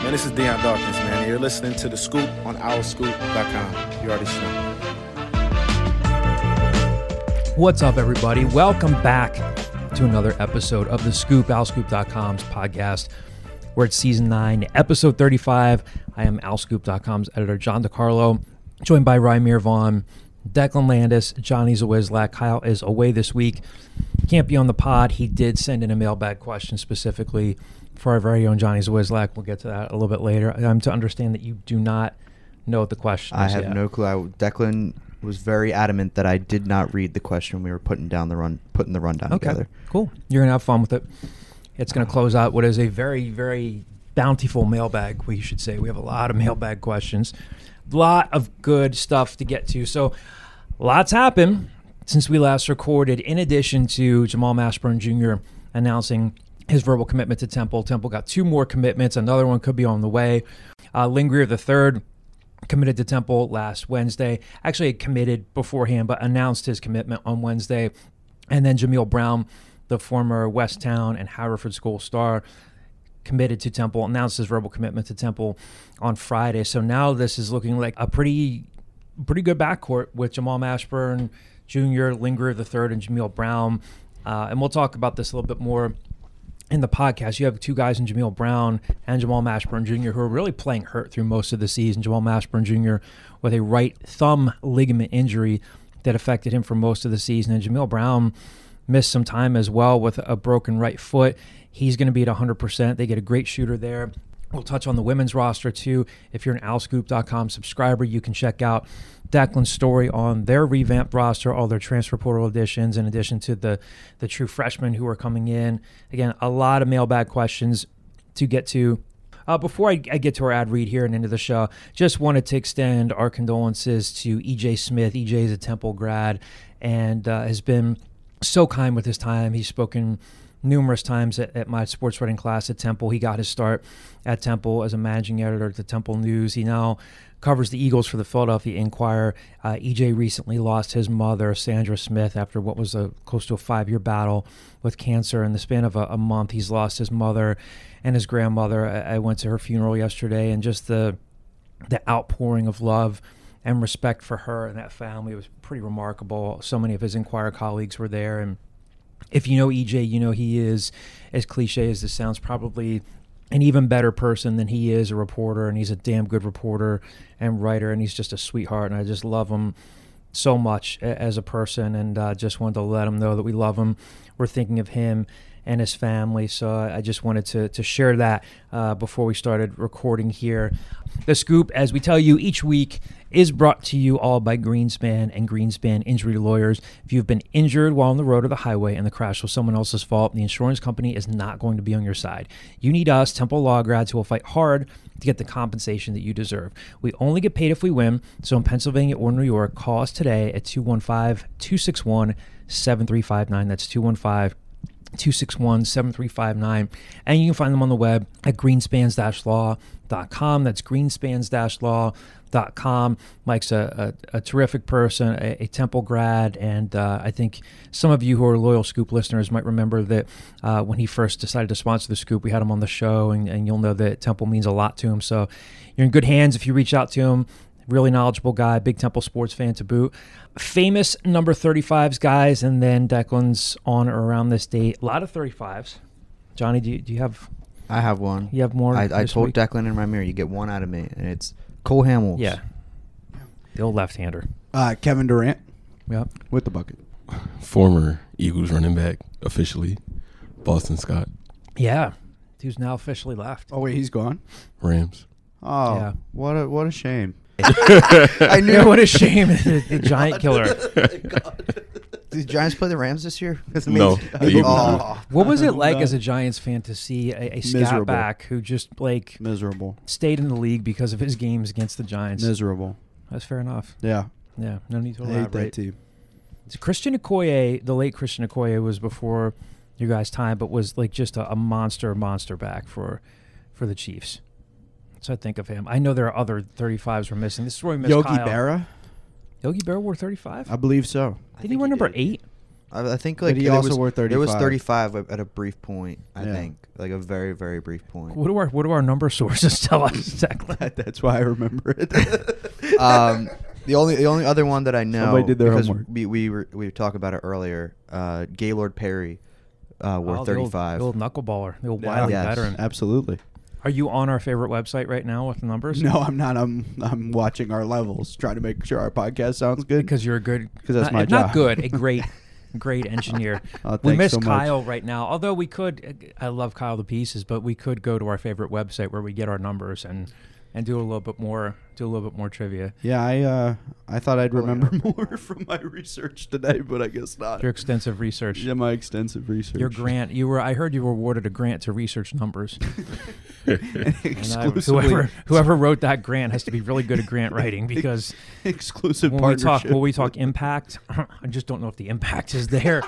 Man, this is Deion Dawkins, man. You're listening to The Scoop on OurScoop.com. You already know. What's up, everybody? Welcome back to another episode of The Scoop, OurScoop.com's podcast. We're at Season 9, Episode 35. I am OurScoop.com's editor, John DiCarlo, joined by Rymir Vaughn, Declan Landis, Johnny Zawizlak. Kyle is away this week. Can't be on the pod. He did send in a mailbag question specifically for our very own Johnny Zawizlak. We'll get to that a little bit later. I'm to understand that you do not know what the question is. I have no clue. Declan was very adamant that I did not read the question when we were putting the rundown together. Cool. You're going to have fun with it. It's going to close out what is a very, very bountiful mailbag, we should say. We have a lot of mailbag questions. A lot of good stuff to get to. So lots happened since we last recorded. In addition to Jamal Mashburn Jr. announcing his verbal commitment to Temple. Temple got 2 more commitments. Another one could be on the way. Lynn Greer III committed to Temple last Wednesday. Actually committed beforehand, but announced his commitment on Wednesday. And then Jameel Brown, the former Westtown and Haverford School star, committed to Temple, announced his verbal commitment to Temple on Friday. So now this is looking like a pretty good backcourt with Jamal Mashburn Jr., Lynn Greer III, and Jameel Brown. And we'll talk about this a little bit more in the podcast. You have 2 guys in Jameel Brown and Jamal Mashburn Jr. who are really playing hurt through most of the season. Jamal Mashburn Jr. with a right thumb ligament injury that affected him for most of the season. And Jameel Brown missed some time as well with a broken right foot. He's going to be at 100%. They get a great shooter there. We'll touch on the women's roster too. If you're an OurScoop.com subscriber, you can check out Declan's story on their revamped roster, all their transfer portal additions, in addition to the true freshmen who are coming in. Again, a lot of mailbag questions to get to. Before I get to our ad read here and into the show, just wanted to extend our condolences to E.J. Smith. E.J. is a Temple grad and has been so kind with his time. He's spoken numerous times at my sports writing class at Temple. He got his start at Temple as a managing editor at the Temple News. He now covers the Eagles for the Philadelphia Inquirer. EJ recently lost his mother, Sandra Smith, after what was close to a 5-year battle with cancer. In the span of a month, he's lost his mother and his grandmother. I went to her funeral yesterday, and just the outpouring of love and respect for her and that family was pretty remarkable. So many of his Inquirer colleagues were there, and if you know EJ, you know he is, as cliche as this sounds, probably an even better person than he is a reporter, and he's a damn good reporter and writer, and he's just a sweetheart, and I just love him so much as a person, and just wanted to let him know that we love him. We're thinking of him and his family, so I just wanted to share that before we started recording here. The Scoop, as we tell you each week, is brought to you all by Greenspan and Greenspan Injury Lawyers. If you've been injured while on the road or the highway and the crash was someone else's fault, the insurance company is not going to be on your side. You need us, Temple Law grads, who will fight hard to get the compensation that you deserve. We only get paid if we win, so in Pennsylvania or New York, call us today at 215-261-7359. That's 215-261-7359, and you can find them on the web at greenspans-law.com. That's greenspans-law.com. Mike's a terrific person, a Temple grad, and I think some of you who are loyal Scoop listeners might remember that when he first decided to sponsor the Scoop, we had him on the show, and you'll know that Temple means a lot to him. So you're in good hands if you reach out to him. Really knowledgeable guy, big Temple sports fan to boot. Famous number 35s, guys, and then Declan's on or around this date. A lot of 35s. Johnny, do you have? I have one. You have more? I told week? Declan and Rymir, you get one out of me, and it's Cole Hamels. Yeah. The old left-hander. Kevin Durant. Yep. With the bucket. Former Eagles running back, officially, Boston Scott. Yeah. Who's now officially left. Oh, wait, he's gone? Rams. Oh, yeah. What a shame. I knew. What a shame. The Giant killer. Did the Giants play the Rams this year? No. What was it like as a Giants fan to see a scat back who just miserable stayed in the league because of his games against the Giants? Miserable. That's fair enough. Yeah. Yeah. No need to elaborate. elaborate. I hate that team. So Christian Okoye, the late Christian Okoye, was before your guys' time, but was like just a monster back for the Chiefs. So I think of him. I know there are other 35s we're missing. This is where we missed Yogi Kyle. Berra? Yogi Berra wore 35? I believe so. Didn't he wear number 8? I think But like he it also was, wore It was 35. 35 at a brief point. I Yeah. think like a very very brief point. What do our number sources tell us, Declan? That's why I remember it. The only other one that I know, Somebody did their because homework. we were talking about it earlier. Gaylord Perry wore Oh, 35. The old knuckleballer, the old Yeah. wily Yes. veteran. Absolutely. Are you on our favorite website right now with the numbers? No, I'm not. I'm watching our levels, trying to make sure our podcast sounds good. Because you're a good. 'Cause that's not, my if not job. good, a great engineer. Oh, We thanks miss so much. Kyle right now. Although we could, I love Kyle to pieces, but we could go to our favorite website where we get our numbers and do a little bit more trivia. Yeah, I thought I'd remember more from my research today, but I guess not. Your extensive research. Yeah, my extensive research. Your grant. I heard you were awarded a grant to research numbers. And exclusively, whoever wrote that grant has to be really good at grant writing because exclusive when we partnership. talk impact, I just don't know if the impact is there.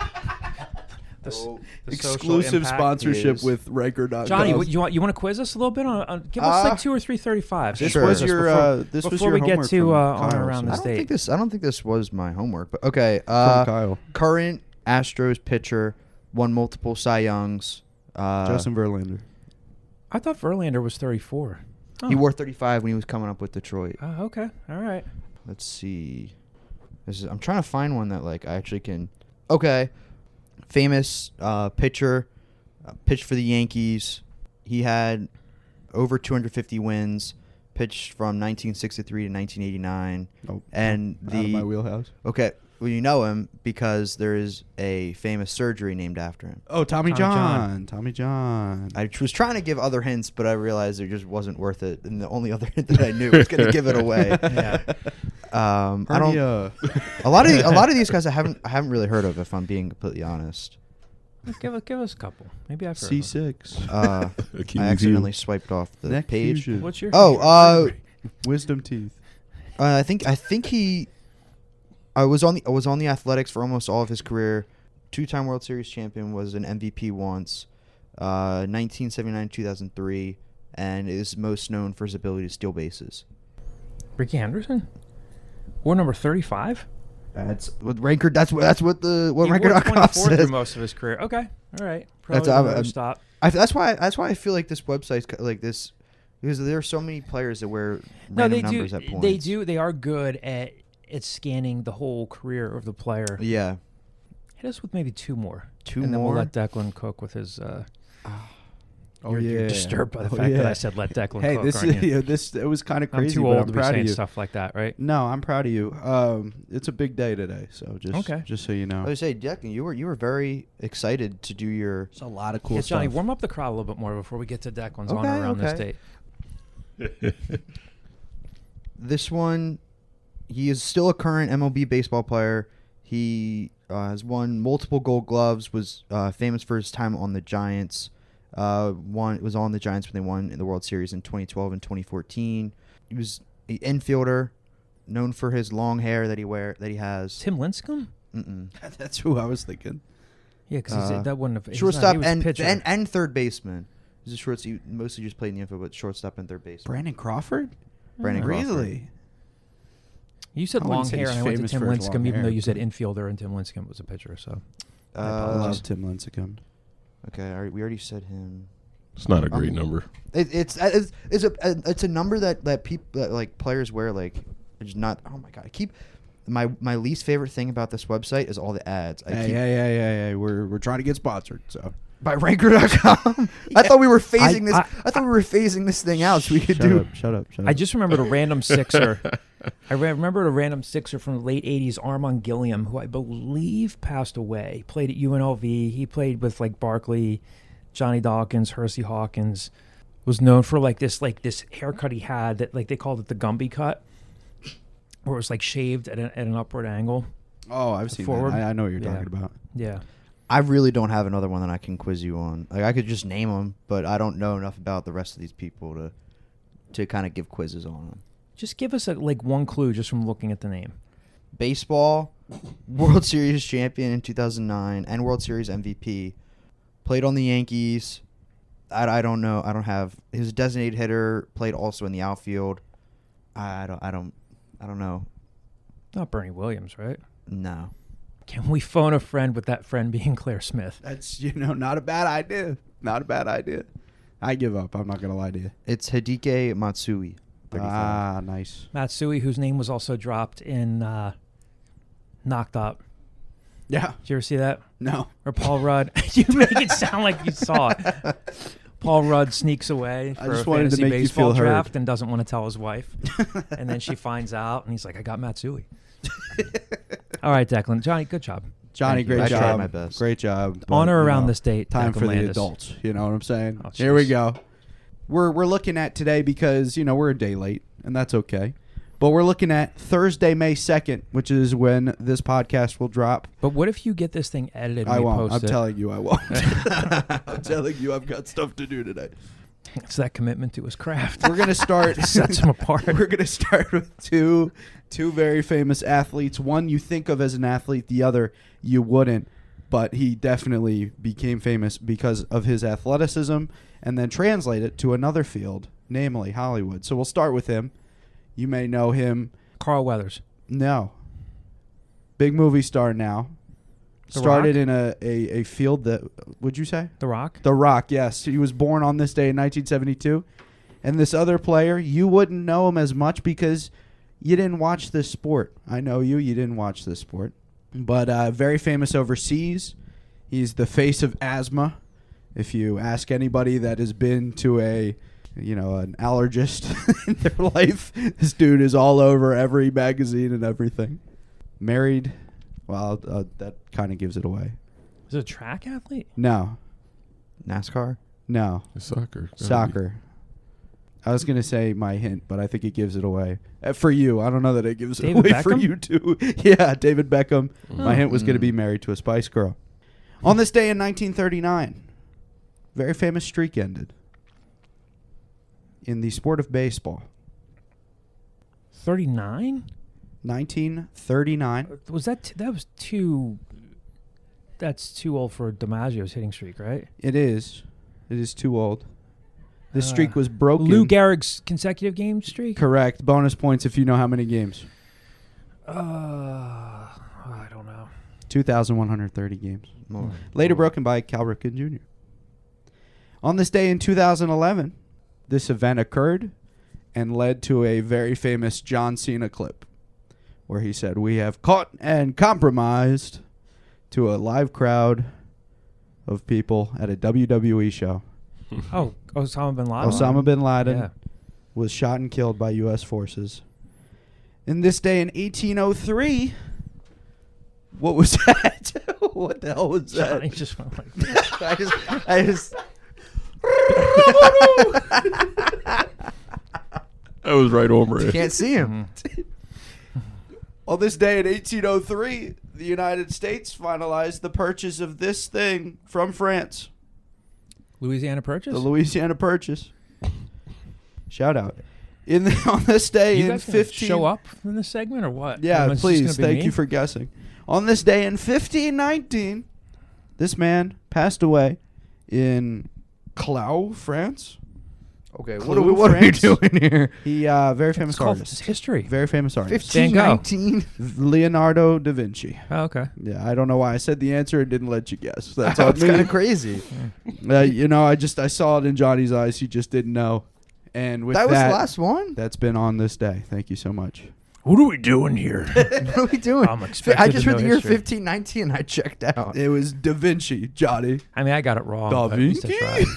The social exclusive impact sponsorship is- with Riker.com. Johnny, you want to quiz us a little bit on give us like 2 or 3 35s. This Sure. was your before before we get homework to, from on Kyle, around so- this date. I don't think this was my homework, but okay. from Kyle. Current Astros pitcher, won multiple Cy Youngs. Justin Verlander. I thought Verlander was 34. Oh. He wore 35 when he was coming up with Detroit. Okay. All right. Let's see. I'm trying to find one that like I actually can. Okay, famous pitcher, pitched for the Yankees. He had over 250 wins. Pitched from 1963 to 1989. Oh, And out of my the wheelhouse. okay, well you know him because there is a famous surgery named after him. Oh, Tommy Tommy John. John. Tommy John. I was trying to give other hints, but I realized it just wasn't worth it, and the only other hint that I knew was going to give it away. Yeah. I don't. Hernia. A lot of these guys I haven't really heard of, if I'm being completely honest. Give us a couple. Maybe I've heard of them. C6. Achilles I accidentally heel. swiped off the Neck page. fusion. What's your Oh, Wisdom teeth. I think he. I was on the Athletics for almost all of his career. 2-time World Series champion, was an MVP once, 1979, 2003, and is most known for his ability to steal bases. Ricky Henderson? War number 35? That's what ranker. That's what He wore ranker.com 24 through says. most of his career. Okay. All right. That's- Probably I'm- another I'm- stop. That's why I feel like this website's like this because there are so many players that wear No, random they numbers do. at points. They do. They are good at scanning the whole career of the player. Yeah. Hit us with maybe 2 more. Two and then more? we'll let Declan cook with his. Oh, You're disturbed by the Oh, fact that yeah. I said let Declan Hey, cook. this aren't you? it was kind of I'm crazy. too but old I'm to be proud of saying you. stuff like that, right? No, I'm proud of you. It's a big day today, so just so you know. I would say, Declan, you were very excited to do your. It's a lot of cool Yeah, Johnny, stuff. warm up the crowd a little bit more before we get to Declan's Okay, on around okay. this date. This one, he is still a current MLB baseball player. He has won multiple Gold Gloves. Was famous for his time on the Giants. Was on the Giants when they won in the World Series in 2012 and 2014. He was an infielder, known for his long hair that he has. Tim Lincecum? Mm-mm. That's who I was thinking. Yeah, because that wouldn't have. he's not- Shortstop he was and, pitcher. and third baseman. He's a shortstop. He mostly just played in the infield, but shortstop and third baseman. Brandon Crawford? Brandon Crawford. Really? You said I wouldn't long say hair, he's and I went to famous Tim for his long Lincecum, even though hair. you said infielder, and Tim Lincecum was a pitcher. So I Uh, love Tim Lincecum. okay, we already said him. It's not a great number. It's a number that people that like players wear like it's not. Oh my god! I keep my least favorite thing about this website is all the ads. Hey, we're trying to get sponsored, so. By ranker.com. I thought we were phasing I- I thought we were phasing this thing out so we could do. Shut up. I just remembered a random sixer. Remembered a random sixer from the late '80s, Armand Gilliam, who I believe passed away. Played at UNLV. He played with like Barkley, Johnny Dawkins, Hersey Hawkins. Was known for like this haircut he had that like they called it the Gumby cut, where it was like shaved at an upward angle. Oh, I've seen Forward. that. I know what you're Yeah. talking about. Yeah. I really don't have another one that I can quiz you on. Like I could just name them, but I don't know enough about the rest of these people to kind of give quizzes on them. Just give us one clue just from looking at the name. Baseball, World Series champion in 2009 and World Series MVP. Played on the Yankees. I don't know. I don't have his designated hitter. Played also in the outfield. I don't know. Not Bernie Williams, right? No. Can we phone a friend with that friend being Claire Smith? That's, not a bad idea. Not a bad idea. I give up. I'm not going to lie to you. It's Hideki Matsui. 35. Ah, nice. Matsui, whose name was also dropped in Knocked Up. Yeah. Did you ever see that? No. Or Paul Rudd. You make it sound like you saw it. Paul Rudd sneaks away I for a just wanted to fantasy make you baseball feel heard. draft and doesn't want to tell his wife. And then she finds out, and he's like, I got Matsui. All right, Declan. Johnny, good job. Johnny, Thank you. great I job. tried my best. Great job. On But, or around this date, Time Declan for the Landis. adults. You know what I'm saying? Oh, Here we jeez. go. We're looking at today because, we're a day late, and that's okay. But we're looking at Thursday, May 2nd, which is when this podcast will drop. But what if you get this thing edited and I we won't. post I'm it? telling you I won't. I'm telling you I've got stuff to do today. It's that commitment to his craft. We're going to start. Sets him apart. We're going to start with two very famous athletes. One you think of as an athlete, the other you wouldn't. But he definitely became famous because of his athleticism and then translate it to another field, namely Hollywood. So we'll start with him. You may know him. Carl Weathers. No. Big movie star now. The Started Rock? in a field that, would you say? The Rock. The Rock, yes. He was born on this day in 1972. And this other player, you wouldn't know him as much because you didn't watch this sport. I know you didn't watch this sport. But very famous overseas. He's the face of asthma. If you ask anybody that has been to an allergist in their life, this dude is all over every magazine and everything. Married. Well, that kind of gives it away. Is it a track athlete? No. NASCAR? No. It's soccer. Soccer. I was going to say my hint, but I think it gives it away. For you. I don't know that it gives David it away for Beckham? you, too. Yeah, David Beckham. My hint was going to be married to a Spice Girl. On this day in 1939, very famous streak ended in the sport of baseball. 39? 1939. Was that was too? That's too old for DiMaggio's hitting streak, right? It is. It is too old. This streak was broken. Lou Gehrig's consecutive game streak. Correct. Bonus points if you know how many games. I don't know. 2,130 games. More. Later broken by Cal Ripken Jr. On this day in 2011, this event occurred and led to a very famous John Cena clip where he said, "We have caught and compromised," to a live crowd of people at a WWE show. Oh, Osama bin Laden. Osama bin Laden Yeah. was shot and killed by U.S. forces. In this day in 1803, what was that? What the hell was that? Johnny just went like this. I just. That was right over it. Can't see him. On this day in 1803, the United States finalized the purchase of this thing from France. Louisiana Purchase. The Louisiana Purchase. Shout out. On this day You in guys gonna 15 show up in this segment or what? Yeah, Or is this please. gonna be Thank me? you for guessing. On this day in 1519, this man passed away in Clau, France. Okay, Clue, what are we France? doing here? He very It's famous called artist. history. Very famous artist. Van Gogh. 1519. Leonardo da Vinci. Oh, okay. Yeah, I don't know why I said the answer and didn't let you guess. That's That's on kind me. of crazy. I saw it in Johnny's eyes. He just didn't know. And with That that, was the last one? that's been on this day. Thank you so much. What are we doing here? What are we doing? I'm expected I just to heard know the year history. 1519 and I checked out. It was Da Vinci, Johnny. I mean, I got it wrong. Da but at least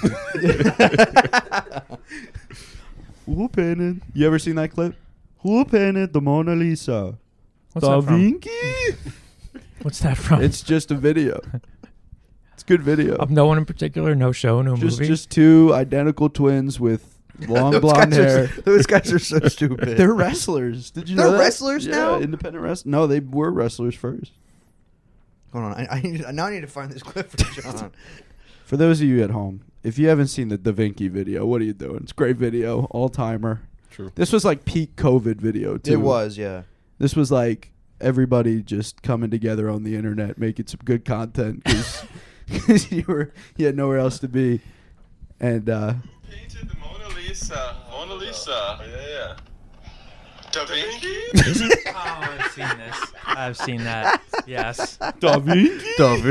I tried. Who painted? You ever seen that clip? Who painted the Mona Lisa? What's Da that from? Vinci. What's that from? It's just a video. It's a good video. Of no one in particular, no show, no movie. Just two identical twins with long Those blonde guys are- hair. Those guys are so stupid. They're wrestlers. Did you They're know that? wrestlers now? Yeah, independent wrestlers. No, they were wrestlers first. Hold on. I need to find this clip for John. For those of you at home, if you haven't seen the Da Vinci video, what are you doing? It's a great video, all timer. True. This was like peak COVID video too. It was, yeah. This was like everybody just coming together on the internet, making some good content because you had nowhere else to be, and Painted the Mona Lisa. Mona Lisa. Yeah. Da Vinci? Oh, I've seen this. I've seen that. Yes. Da Vinci?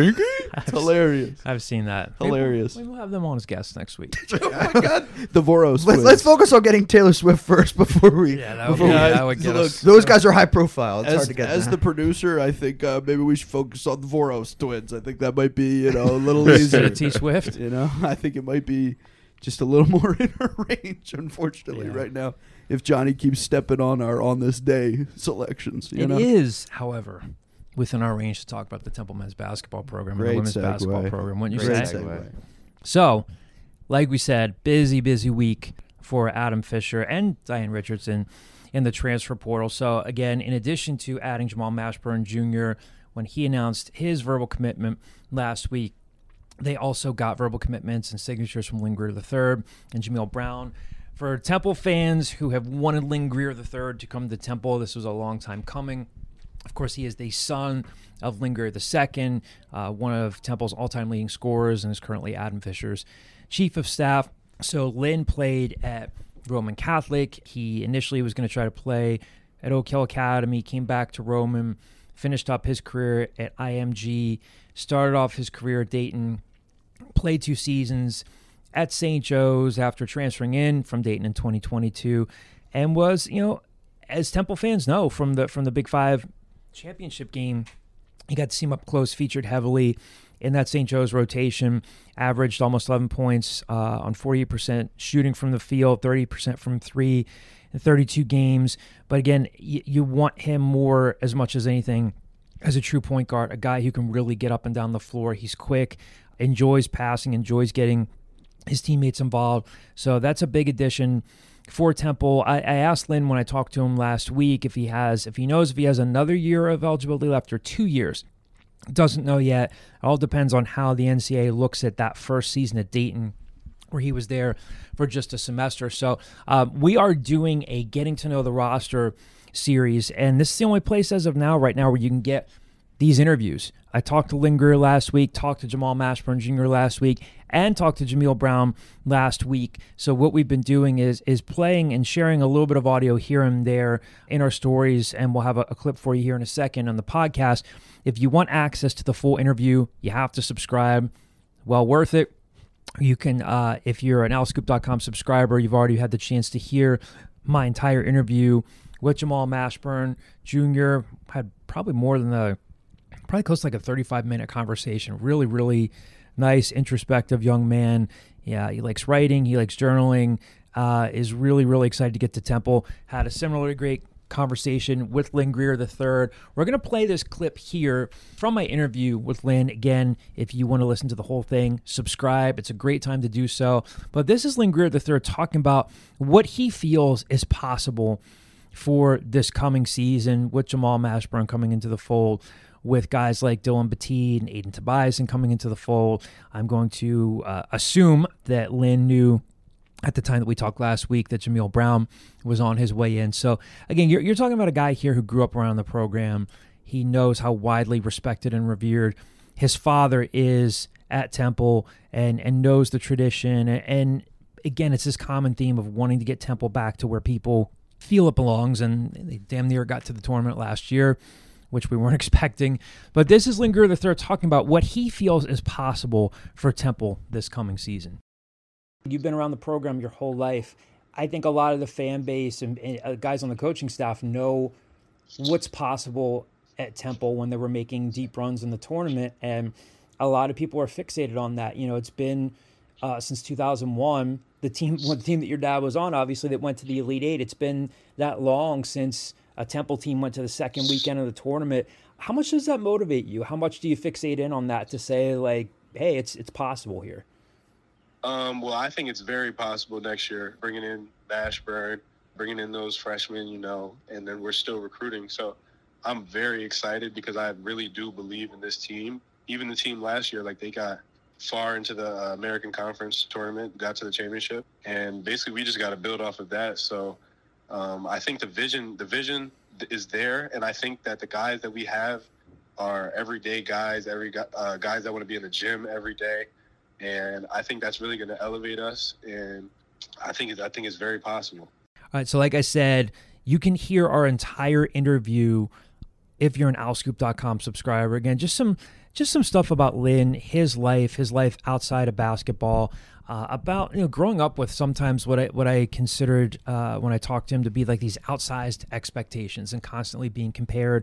It's hilarious. I've seen that. Hilarious. Maybe we'll have them on as guests next week. Oh my God. The Voros. Let's focus on getting Taylor Swift first before we. Yeah, that would, before we- that would get look, us. Those guys are high profile. It's hard As, to get as that. the producer, I think maybe we should focus on the Voros twins. I think that might be, a little easier. T Swift. I think it might be just a little more in our range, unfortunately, right now. If Johnny keeps stepping on our on this day selections, It is, however, within our range to talk about the Temple men's basketball program and Great the women's segue. basketball program, wouldn't you Great say? segue. So, like we said, busy week for Adam Fisher and Diane Richardson in the transfer portal. So, again, in addition to adding Jamal Mashburn Jr., when he announced his verbal commitment last week, they also got verbal commitments and signatures from Lynn Greer III and Jameel Brown. For Temple fans who have wanted Lynn Greer III to come to Temple, this was a long time coming. Of course, he is the son of Lynn Greer II, one of Temple's all-time leading scorers, and is currently Adam Fisher's chief of staff. So Lynn played at Roman Catholic. He initially was going to try to play at Oak Hill Academy, came back to Roman, finished up his career at IMG, started off his career at Dayton, played 2 seasons at St. Joe's after transferring in from Dayton in 2022, and was, as Temple fans know from the Big 5 championship game, he got to see him up close, featured heavily in that St. Joe's rotation, averaged almost 11 points on 48% shooting from the field, 30% from 3 in 32 games. But again, you want him more, as much as anything, as a true point guard, a guy who can really get up and down the floor. He's quick, enjoys passing, enjoys getting his teammates involved. So that's a big addition for Temple. I asked Lynn when I talked to him last week if he knows if he has another year of eligibility left or 2 years. Doesn't know yet. It all depends on how the NCAA looks at that first season at Dayton, where he was there for just a semester. So we are doing a getting to know the roster series, and this is the only place as of now, right now, where you can get these interviews. I talked to Lynn Greer last week, talked to Jamal Mashburn Jr. last week, and talked to Jameel Brown last week. So what we've been doing is playing and sharing a little bit of audio here and there in our stories, and we'll have a clip for you here in a second on the podcast. If you want access to the full interview, you have to subscribe. Well worth it. You can, if you're an owlscoop.com subscriber, you've already had the chance to hear my entire interview with Jamal Mashburn Jr. Had probably close to like a 35-minute conversation. Really, really nice, introspective young man. Yeah, he likes writing. He likes journaling. Is really, really excited to get to Temple. Had a similarly great conversation with Lynn Greer III. We're going to play this clip here from my interview with Lynn. Again, if you want to listen to the whole thing, subscribe. It's a great time to do so. But this is Lynn Greer III talking about what he feels is possible for this coming season with Jamal Mashburn coming into the fold, with guys like Dylan Batiste and Aiden Tobias coming into the fold. I'm going to assume that Lynn knew at the time that we talked last week that Jameel Brown was on his way in. So, again, you're talking about a guy here who grew up around the program. He knows how widely respected and revered his father is at Temple, and knows the tradition. And, again, it's this common theme of wanting to get Temple back to where people feel it belongs, and they damn near got to the tournament last year, which we weren't expecting. But this is Lynn Greer III talking about what he feels is possible for Temple this coming season. You've been around the program your whole life. I think a lot of the fan base and guys on the coaching staff know what's possible at Temple when they were making deep runs in the tournament, and a lot of people are fixated on that. It's been since 2001, the team that your dad was on, obviously, that went to the Elite Eight. It's been that long since a Temple team went to the second weekend of the tournament. How much does that motivate you? How much do you fixate in on that to say, like, hey, it's possible here? Well, I think it's very possible next year, bringing in Mashburn, bringing in those freshmen, and then we're still recruiting. So I'm very excited because I really do believe in this team. Even the team last year, they got far into the American Conference tournament, got to the championship, and basically we just got to build off of that. So I think the vision is there, and I think that the guys that we have are everyday guys, guys that want to be in the gym every day. And I think that's really going to elevate us, and I think it's very possible. All right, so like I said, You can hear our entire interview if you're an owlscoop.com subscriber. Again, just some stuff about Lynn, his life outside of basketball, about growing up with sometimes what I considered when I talked to him to be like these outsized expectations and constantly being compared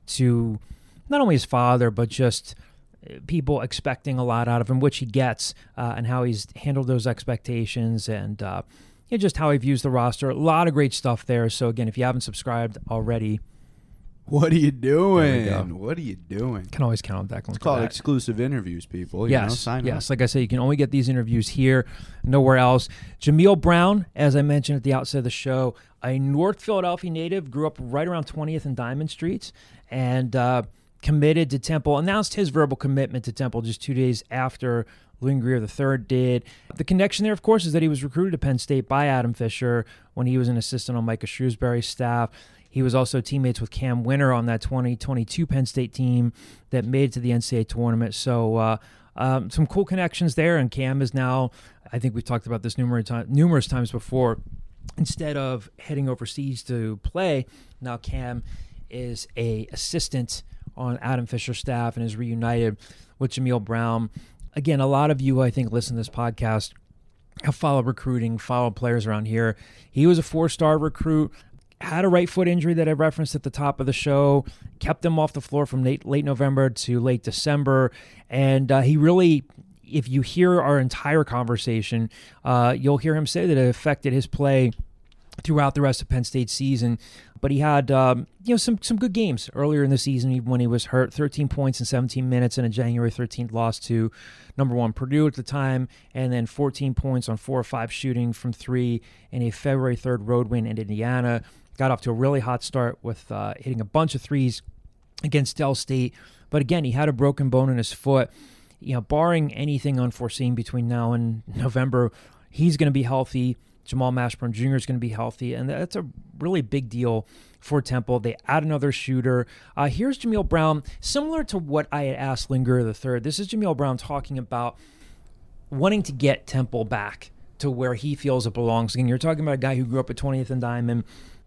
to not only his father but just people expecting a lot out of him, which he gets, and how he's handled those expectations and just how he views the roster. A lot of great stuff there. So again, if you haven't subscribed already, What are you There we go. doing? What are you doing? can always count on Declan. It's for called that. exclusive interviews, people. You know, sign yes. up. Like I said, you can only get these interviews here, nowhere else. Jameel Brown, as I mentioned at the outset of the show, a North Philadelphia native, grew up right around 20th and Diamond Streets, and committed to Temple. Announced his verbal commitment to Temple just 2 days after Lynn Greer III did. The connection there, of course, is that he was recruited to Penn State by Adam Fisher when he was an assistant on Micah Shrewsbury's staff. He was also teammates with Cam Winter on that 2022 Penn State team that made it to the NCAA tournament. So some cool connections there, and Cam is now, I think we've talked about this numerous times before, instead of heading overseas to play, now Cam is a assistant on Adam Fisher's staff and is reunited with Jameel Brown. Again, a lot of you, I think, listen to this podcast, have followed recruiting, followed players around here. He was a 4-star recruit, had a right foot injury that I referenced at the top of the show, kept him off the floor from late November to late December. And he really, if you hear our entire conversation, you'll hear him say that it affected his play throughout the rest of Penn State's season. But he had some good games earlier in the season, even when he was hurt. 13 points in 17 minutes in a January 13th loss to number 1 Purdue at the time, and then 14 points on 4 or 5 shooting from 3 in a February 3rd road win in Indiana. Got off to a really hot start with hitting a bunch of threes against Del State. But again, he had a broken bone in his foot. Barring anything unforeseen between now and November, he's going to be healthy. Jamal Mashburn Jr. is going to be healthy, and that's a really big deal for Temple. They add another shooter. Here's Jameel Brown, similar to what I had asked Lynn Greer III. This is Jameel Brown talking about wanting to get Temple back to where he feels it belongs. Again, you're talking about a guy who grew up at 20th and Diamond,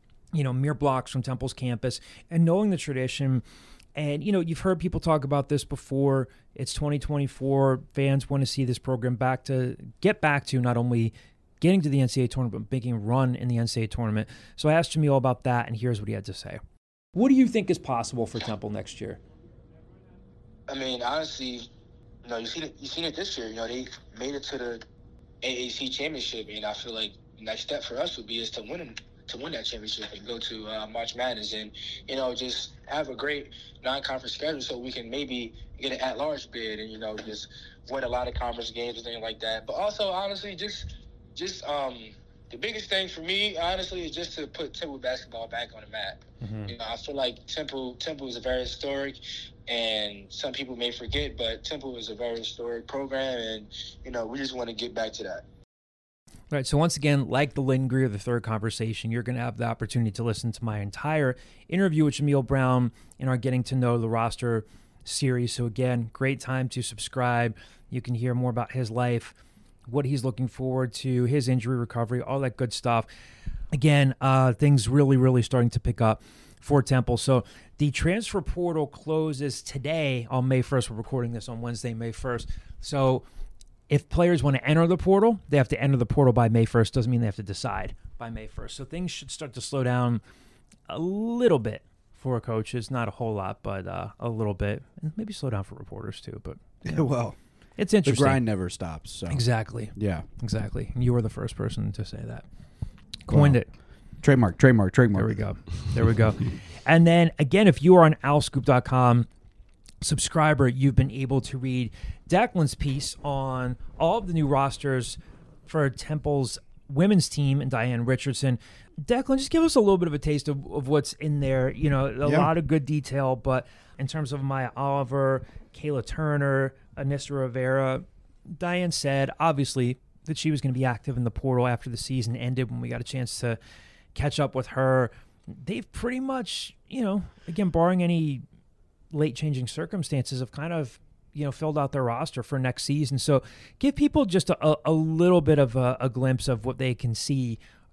mere blocks from Temple's campus, and knowing the tradition. And, you've heard people talk about this before. It's 2024. Fans want to see this program get back to not only getting to the NCAA tournament, but making a run in the NCAA tournament. So I asked Jameel about that, and here's what he had to say. What do you think is possible for Temple next year? I mean, honestly, you've seen it this year. They made it to the AAC championship, and I feel like the next step for us would be to win that championship and go to March Madness and, just have a great non-conference schedule so we can maybe get an at-large bid and, just win a lot of conference games and things like that. But also, honestly, just the biggest thing for me, honestly, is just to put Temple basketball back on the map. Mm-hmm. I feel like Temple is a very historic, and some people may forget, but Temple is a very historic program, and, we just want to get back to that. All right, so once again, like the Lynn Greer III conversation, you're going to have the opportunity to listen to my entire interview with Jameel Brown in our Getting to Know the Roster series. So again, great time to subscribe. You can hear more about his life, what he's looking forward to, his injury recovery, all that good stuff. Again, things really, really starting to pick up for Temple. So the transfer portal closes today on May 1st. We're recording this on Wednesday, May 1st. So if players want to enter the portal, they have to enter the portal by May 1st. Doesn't mean they have to decide by May 1st. So things should start to slow down a little bit for coaches. Not a whole lot, but a little bit. And maybe slow down for reporters too. But Well, it's interesting. The grind never stops. So. Exactly. Yeah. Exactly. You were the first person to say that. Coined it. Trademark. There we go. And then, again, if you are an owlscoop.com subscriber, you've been able to read Declan's piece on all of the new rosters for Temple's women's team and Diane Richardson. Declan, just give us a little bit of a taste of what's in there. A lot of good detail, but in terms of Maya Oliver, Kayla Turner, Anissa Rivera, Diane said, obviously, that she was going to be active in the portal after the season ended when we got a chance to catch up with her. They've pretty much, again, barring any late changing circumstances, have kind of, filled out their roster for next season. So give people just a little bit of a glimpse of what they can see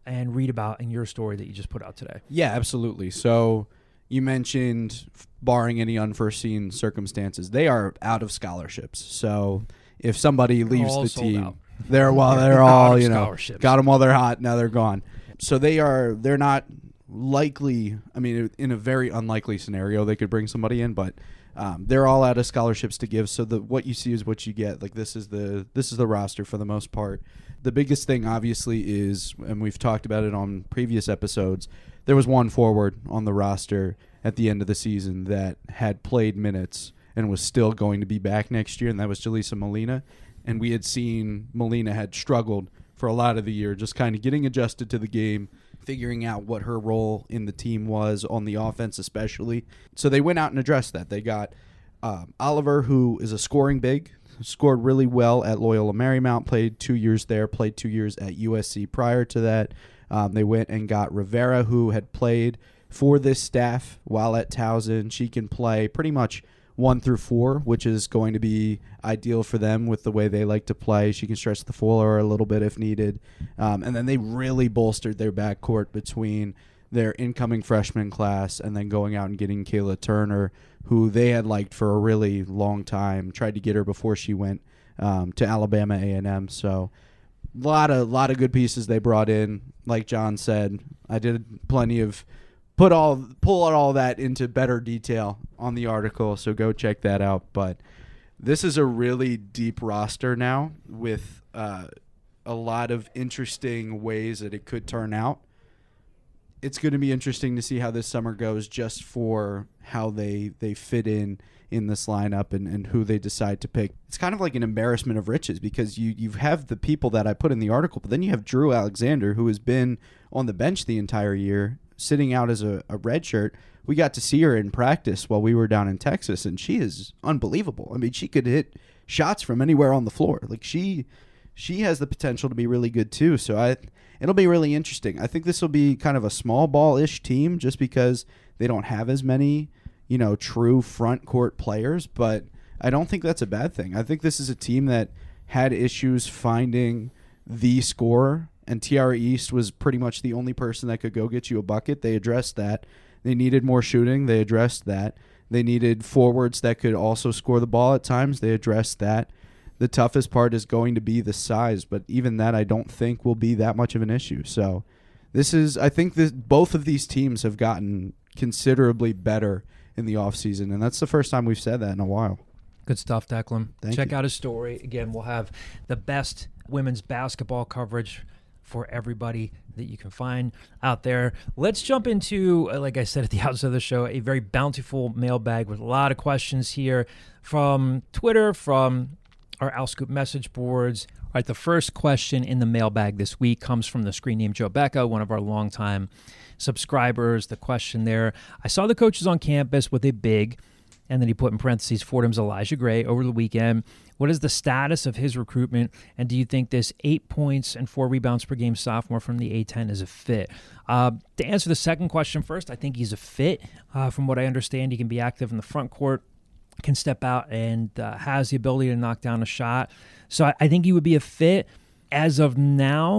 and read about in your story that you just put out today? Yeah, absolutely. So you mentioned, barring any unforeseen circumstances, they are out of scholarships. So if somebody leaves all the sold team, out. they're Out all, of you know, scholarships. got them while they're hot. Now they're gone. So they're not likely. I mean, in a very unlikely scenario, they could bring somebody in, but they're all out of scholarships to give. So what you see is what you get. Like this is the roster for the most part. The biggest thing, obviously, is, and we've talked about it on previous episodes, there was one forward on the roster at the end of the season that had played minutes and was still going to be back next year, and that was Jaleesa Molina. And we had seen Molina had struggled for a lot of the year, just kind of getting adjusted to the game, figuring out what her role in the team was on the offense especially. So they went out and addressed that. They got Oliver, who is a scoring big, scored really well at Loyola Marymount, played 2 years there, played 2 years at USC prior to that. They went and got Rivera, who had played for this staff while at Towson. She can play pretty much 1 through 4, which is going to be ideal for them with the way they like to play. She can stretch the floor a little bit if needed. And then they really bolstered their backcourt between their incoming freshman class and then going out and getting Kayla Turner, who they had liked for a really long time, tried to get her before she went to Alabama A&M. So a lot of good pieces they brought in. Like John said, I did plenty of pull out all that into better detail on the article, so go check that out. But this is a really deep roster now with a lot of interesting ways that it could turn out. It's going to be interesting to see how this summer goes, just for how they fit in this lineup and who they decide to pick. It's kind of like an embarrassment of riches, because you have the people that I put in the article, but then you have Drew Alexander, who has been on the bench the entire year, sitting out as a redshirt. We got to see her in practice while we were down in Texas, and she is unbelievable. I mean, she could hit shots from anywhere on the floor. Like she has the potential to be really good too. So it'll be really interesting. I think this will be kind of a small ball-ish team, just because they don't have as many, true front court players, but I don't think that's a bad thing. I think this is a team that had issues finding the scorer, and Tiara East was pretty much the only person that could go get you a bucket. They addressed that. They needed more shooting. They addressed that. They needed forwards that could also score the ball at times. They addressed that. The toughest part is going to be the size, but even that I don't think will be that much of an issue. So I think both of these teams have gotten considerably better in the offseason, and that's the first time we've said that in a while. Good stuff, Declan. Check you. out his story. Again, we'll have the best women's basketball coverage for everybody that you can find out there. Let's jump into, like I said at the outset of the show, a very bountiful mailbag with a lot of questions here from Twitter, from our OwlScoop message boards. All right, the first question in the mailbag this week comes from the screen name Joe Becca, one of our longtime subscribers. The question there: I saw the coaches on campus with a big, and then he put in parentheses, Fordham's Elijah Gray over the weekend. What is the status of his recruitment, and do you think this 8 points and 4 rebounds per game sophomore from the A-10 is a fit? To answer the second question first, I think he's a fit. From what I understand, he can be active in the front court, can step out, and has the ability to knock down a shot. So I think he would be a fit. As of now,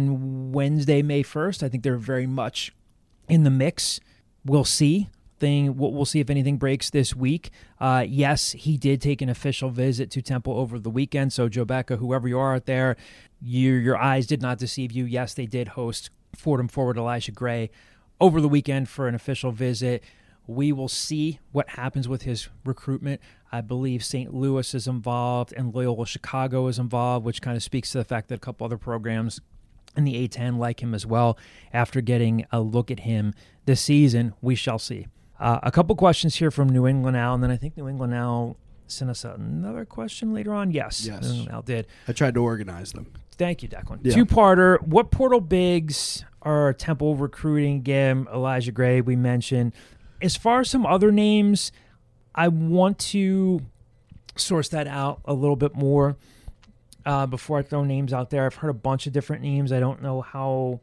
on Wednesday, May 1st, I think they're very much in the mix. We'll see. We'll see if anything breaks this week. Yes, he did take an official visit to Temple over the weekend. So, Joe Becca, whoever you are out there, your eyes did not deceive you. Yes, they did host Fordham forward Elijah Gray over the weekend for an official visit. We will see what happens with his recruitment. I believe St. Louis is involved and Loyola Chicago is involved, which kind of speaks to the fact that a couple other programs in the A-10 like him as well. After getting a look at him this season, we shall see. A couple questions here from New England Owl, and then I think New England Owl sent us another question later on. Yes. New England Owl did. I tried to organize them. Thank you, Declan. Yeah. Two-parter. What portal bigs are Temple recruiting? Again, Elijah Gray, we mentioned. As far as some other names, I want to source that out a little bit more before I throw names out there. I've heard a bunch of different names. I don't know how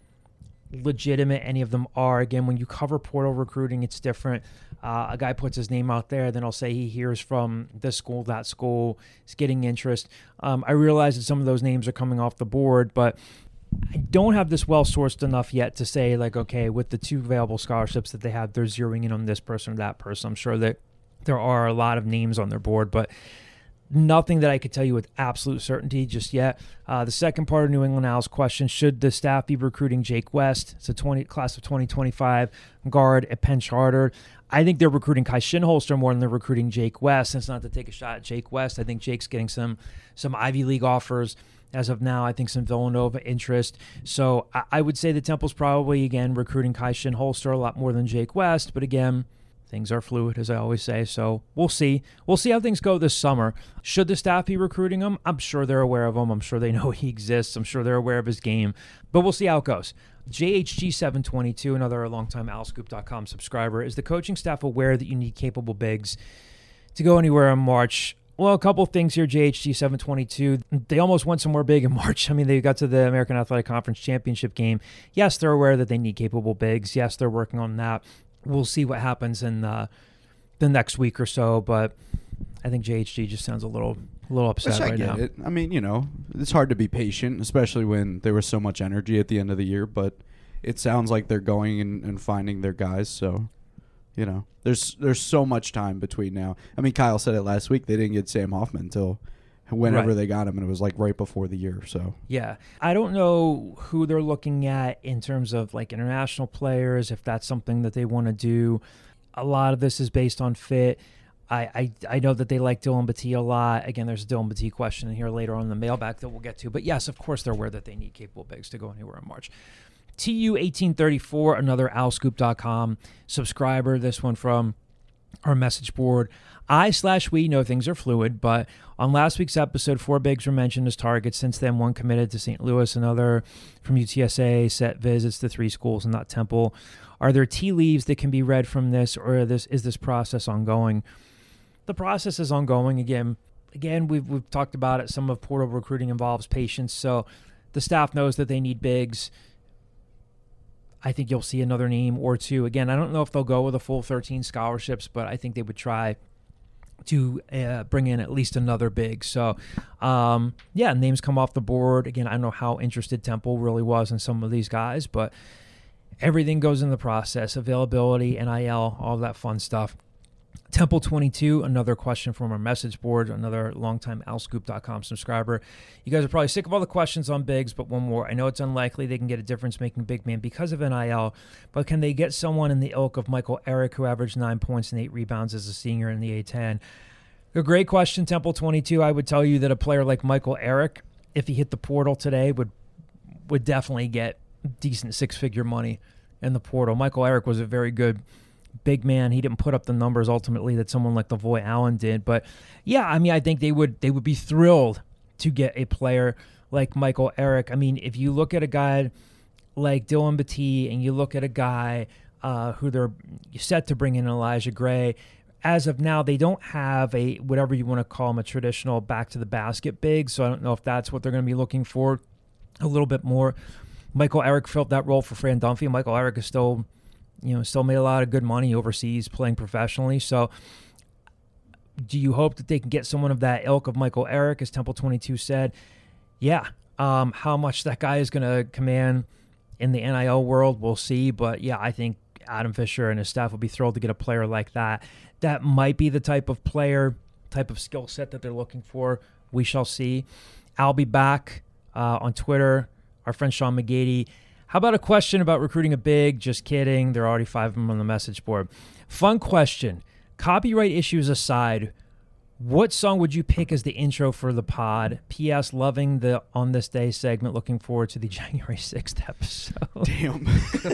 legitimate any of them are. Again, when you cover portal recruiting, it's different. A guy puts his name out there, then I'll say he hears from this school, that school, is getting interest. I realize that some of those names are coming off the board, but I don't have this well sourced enough yet to say, like, okay, with the 2 available scholarships that they have, they're zeroing in on this person or that person. I'm sure that there are a lot of names on their board, but nothing that I could tell you with absolute certainty just yet. The second part of New England Owls question, should the staff be recruiting Jake West? It's a class of 2025 guard at Penn Charter. I think they're recruiting Kai Shinholster more than they're recruiting Jake West. And it's not to take a shot at Jake West. I think Jake's getting some Ivy League offers as of now. I think some Villanova interest. So I would say the Temple's probably, again, recruiting Kai Shinholster a lot more than Jake West. But again, things are fluid, as I always say, so we'll see. We'll see how things go this summer. Should the staff be recruiting him? I'm sure they're aware of him. I'm sure they know he exists. I'm sure they're aware of his game. But we'll see how it goes. JHG722, another longtime OwlScoop.com subscriber, is the coaching staff aware that you need capable bigs to go anywhere in March? Well, a couple things here, JHG722. They almost went somewhere big in March. I mean, they got to the American Athletic Conference Championship game. Yes, they're aware that they need capable bigs. Yes, they're working on that. We'll see what happens in the next week or so, but I think JHG just sounds a little upset right now. It. I mean, it's hard to be patient, especially when there was so much energy at the end of the year, but it sounds like they're going and finding their guys, so, there's so much time between now. I mean, Kyle said it last week. They didn't get Sam Hoffman until whenever they got him, and it was like right before the year. So yeah, I don't know who they're looking at in terms of like international players, if that's something that they want to do. A lot of this is based on fit. I know that they like Dylan Battie a lot. Again, there's a Dylan Battie question in here later on in the mailbag that we'll get to. But yes, of course, they're aware that they need capable bigs to go anywhere in March. TU1834, another OwlScoop.com subscriber. This one from our message board. We know things are fluid, but on last week's episode, 4 bigs were mentioned as targets. Since then, 1 committed to St. Louis, another from UTSA, set visits to 3 schools and not Temple. Are there tea leaves that can be read from this, or is this process ongoing? The process is ongoing. Again, we've talked about it. Some of portal recruiting involves patience, so the staff knows that they need bigs. I think you'll see another name or two. Again, I don't know if they'll go with a full 13 scholarships, but I think they would try to bring in at least another big. So, names come off the board. Again, I don't know how interested Temple really was in some of these guys, but everything goes in the process. Availability, NIL, all that fun stuff. Temple 22, another question from our message board, another longtime OwlScoop.com subscriber. You guys are probably sick of all the questions on bigs, but one more. I know it's unlikely they can get a difference-making big man because of NIL, but can they get someone in the ilk of Michael Eric, who averaged 9 points and 8 rebounds as a senior in the A10? A great question, Temple 22. I would tell you that a player like Michael Eric, if he hit the portal today, would definitely get decent 6-figure money in the portal. Michael Eric was a very good big man. He didn't put up the numbers ultimately that someone like Lavoy Allen did, but yeah, I mean, I think they would be thrilled to get a player like Michael Eric. I mean, if you look at a guy like Dylan Battie and you look at a guy who they're set to bring in, Elijah Gray, as of now, they don't have a, whatever you want to call him, a traditional back to the basket big. So I don't know if that's what they're going to be looking for a little bit more. Michael Eric filled that role for Fran Dunphy. Michael Eric is still made a lot of good money overseas playing professionally. So do you hope that they can get someone of that ilk of Michael Eric, as Temple 22 said? Yeah. How much that guy is going to command in the NIL world, we'll see. But yeah, I think Adam Fisher and his staff will be thrilled to get a player like that. That might be the type of player, type of skill set that they're looking for. We shall see. I'll be back on Twitter. Our friend Sean McGady. How about a question about recruiting a big? Just kidding. There are already 5 of them on the message board. Fun question. Copyright issues aside, what song would you pick as the intro for the pod? P.S. Loving the On This Day segment. Looking forward to the January 6th episode. Damn.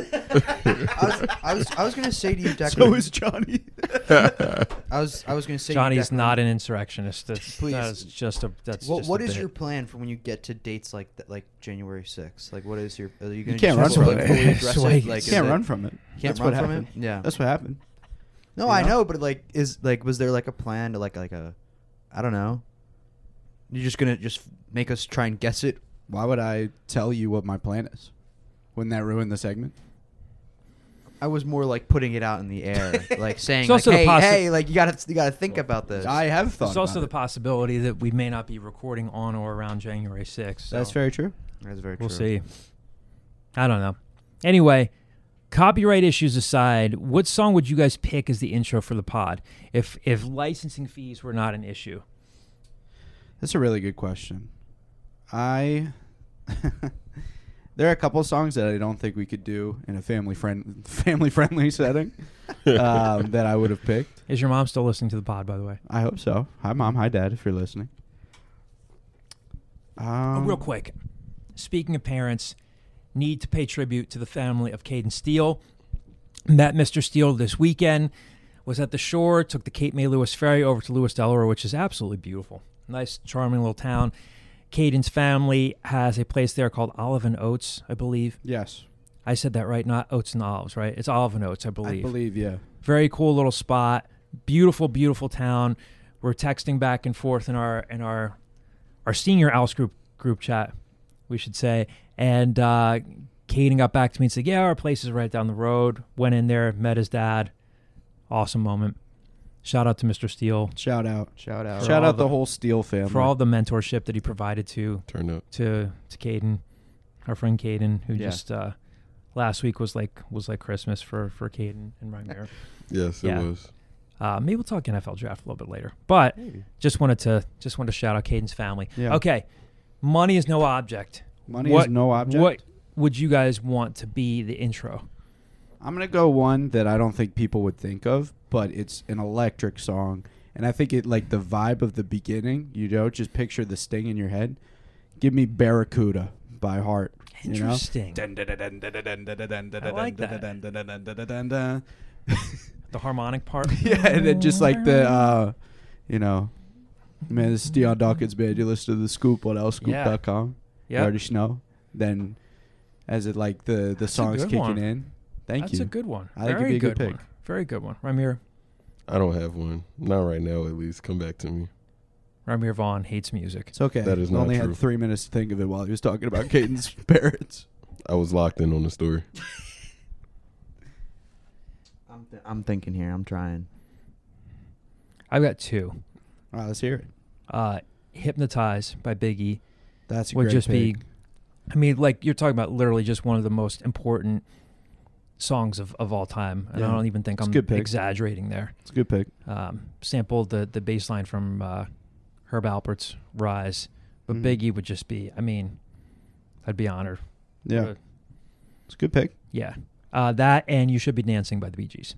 I was gonna say to you, Declan. So is Johnny. I was gonna say Johnny's to you, Declan, not an insurrectionist. Please. That's just a. That's just what a is bit. your plan for when you get to dates like that, like January 6th? Like, what is your? Are you gonna can't just run from fully it. address Sway. it? Like, Can't run from it. Can't That's run what from happened. it. Yeah. That's what happened. No, You I know? know, but was there like a plan to like a, I don't know. You're just gonna make us try and guess it? Why would I tell you what my plan is? Wouldn't that ruin the segment? I was more like putting it out in the air, like saying, It's like, also the hey, like you gotta think about this. I have thought There's also the about it. possibility that we may not be recording on or around January 6th. So That's very true. That's very true. we'll see. I don't know. Anyway, copyright issues aside, what song would you guys pick as the intro for the pod if licensing fees were not an issue? That's a really good question. There are a couple of songs that I don't think we could do in a family friendly setting that I would have picked. Is your mom still listening to the pod, by the way? I hope so. Hi, Mom. Hi, Dad, if you're listening. Real quick, speaking of parents, need to pay tribute to the family of Caden Steele. Met Mr. Steele this weekend, was at the shore, took the Cape May Lewis ferry over to Lewis, Delaware, which is absolutely beautiful. Nice, charming little town. Caden's family has a place there called Olive and Oats, I believe. Yes. I said that right, not Oats and Olives, right? It's Olive and Oats, I believe. Yeah. Very cool little spot. Beautiful, beautiful town. We're texting back and forth in our senior Alice group chat, we should say. And Caden got back to me and said, yeah, our place is right down the road. Went in there, met his dad. Awesome moment. Shout out to Mr. Steele. Shout out all the whole Steele family. For all the mentorship that he provided to Caden, our friend Caden, who just last week was like Christmas for Caden and Rymir. Yes, it was. Maybe we'll talk NFL draft a little bit later. But just wanted to shout out Caden's family. Yeah. Okay. Money is no object. Money is no object. What would you guys want to be the intro? I'm going to go one that I don't think people would think of, but it's an electric song. And I think it, like, the vibe of the beginning, just picture the sting in your head. Give me Barracuda by Heart. Interesting. I like that. The harmonic part. Yeah, and then just like the, man, this is Dion Dawkins, man. You listen to The Scoop on lscoop.com. Yeah. You already know. Then as it, like, the song's kicking in. Thank you. That's a good one. I think it'd be a good pick. One. Very good one. Rymir. I don't have one. Not right now, at least. Come back to me. Rymir Vaughn hates music. It's okay. That is not only true. had 3 minutes to think of it while he was talking about Caden's parents. I was locked in on the story. I'm thinking here. I'm trying. I've got two. All right, let's hear it. Hypnotize by Biggie. That's a would great just pick. be, I mean, like you're talking about literally just one of the most important songs of all time. And I don't even think I'm exaggerating there. It's a good pick. Sampled the bass line from Herb Alpert's Rise. But Biggie would just be, I mean, I'd be honored. Yeah. It's a good pick. Yeah. That and You Should Be Dancing by the Bee Gees.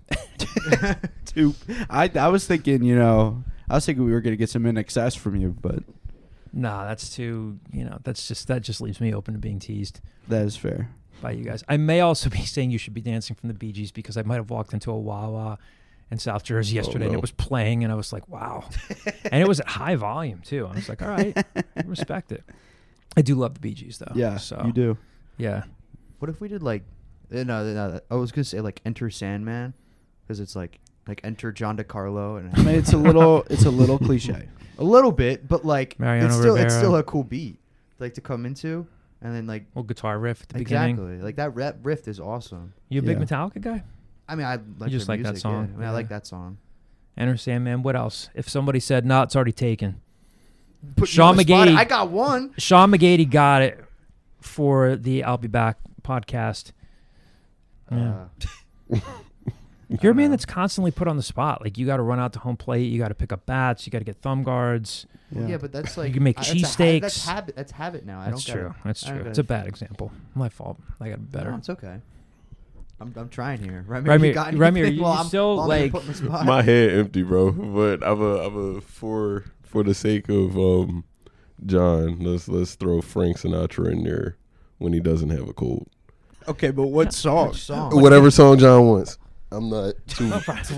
I was thinking, we were going to get some INXS from you, but. Nah, that's too, that just leaves me open to being teased. That is fair. By you guys. I may also be saying You Should Be Dancing from the Bee Gees because I might have walked into a Wawa in South Jersey yesterday and it was playing and I was like, wow. And it was at high volume too. I was like, all right, I respect it. I do love the Bee Gees though. Yeah, so, you do. Yeah. What if we did like, no, I was going to say like Enter Sandman because it's like Enter John DeCarlo. And I mean, it's a little cliche. A little bit, but like Mariano it's still a cool beat like to come into. And then like guitar riff at the beginning. Exactly. Like that riff is awesome. You a big Metallica guy? I mean, I like just like that song. Yeah. I mean, I like that song. Enter Sandman. What else? If somebody said, "No, it's already taken." Put Sean McGady. I got one. Sean McGady got it for the I'll Be Back podcast. Yeah. You're a man that's constantly put on the spot. Like you got to run out to home plate. You got to pick up bats. You got to get thumb guards. Yeah, but that's like you can make cheesesteaks. That's habit now. That's true. That's true. It's a bad example. My fault. I got to be better. No, it's okay. I'm trying here. Rymir, you still like my head empty, bro. But I'm a for the sake of John. Let's throw Frank Sinatra in there when he doesn't have a cold. Okay, but what song? Whatever song John wants. I'm not too.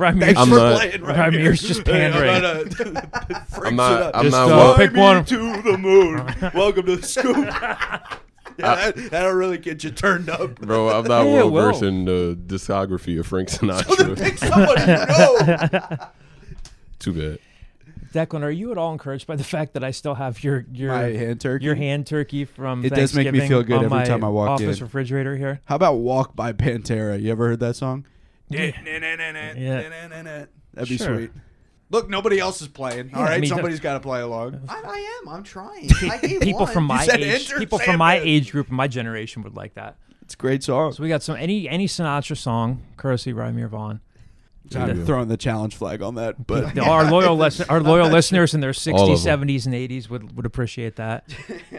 Rymir's just pandering. I'm not. Just pick one. To the moon. Welcome to the Scoop. That'll really get you turned up, bro. I'm not well versed in the discography of Frank Sinatra. So pick somebody you know. Too bad. Declan, are you at all encouraged by the fact that I still have your hand turkey? Your hand turkey from it does make me feel good every time I walk in. Office refrigerator here. How about "Walk" by Pantera? You ever heard that song? Yeah. That'd be sweet. Look, nobody else is playing. All right, somebody's got to play along. I am. I'm trying. I gave people one. from my age. People from my age group and my generation would like that. It's a great song. So we got some any Sinatra song, courtesy Ramir Vaughn. I'm throwing the challenge flag on that, but Our loyal listeners in their 60s, All of them. 70s, and 80s would appreciate that.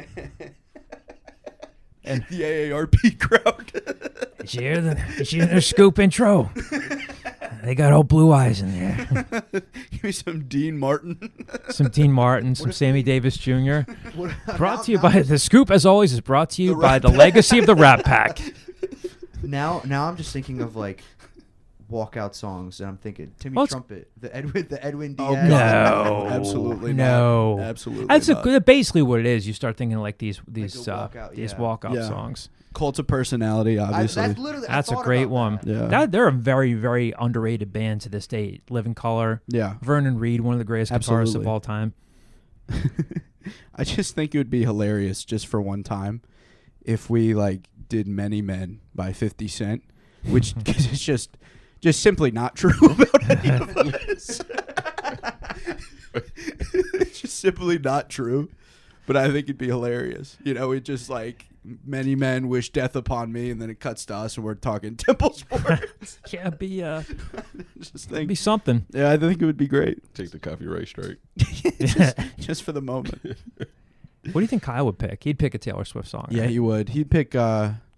and the AARP crowd. Did you hear their scoop intro? They got old Blue Eyes in there. Give me some Dean Martin. Some Dean Martin, some Sammy Davis Jr. Brought to you by the scoop, as always, is brought to you by the legacy of the Rat Pack. Now I'm just thinking of like walkout songs, and I'm thinking Timmy Trumpet, the Edwin Diaz. Oh, No, absolutely no, not. Absolutely That's not. basically what it is. You start thinking like these walkout, walkout Yeah. songs. Cult of Personality, obviously. That's literally. I That's a thought great about one. that. Yeah. They're a very, very underrated band to this day. Living Color, Yeah. Vernon Reid, one of the greatest guitarists Absolutely. of all time. I just think it would be hilarious just for one time if we like did Many Men by 50 Cent, which cause it's just simply not true about any of us. It's just simply not true. But I think it'd be hilarious. You know, it just like many men wish death upon me, and then it cuts to us and we're talking Temple Sports. Yeah, Just think, be something. yeah, I think it would be great. Take the copyright strike. just for the moment. What do you think Kyle would pick? He'd pick a Taylor Swift song. Yeah, right? he would. He'd pick Shake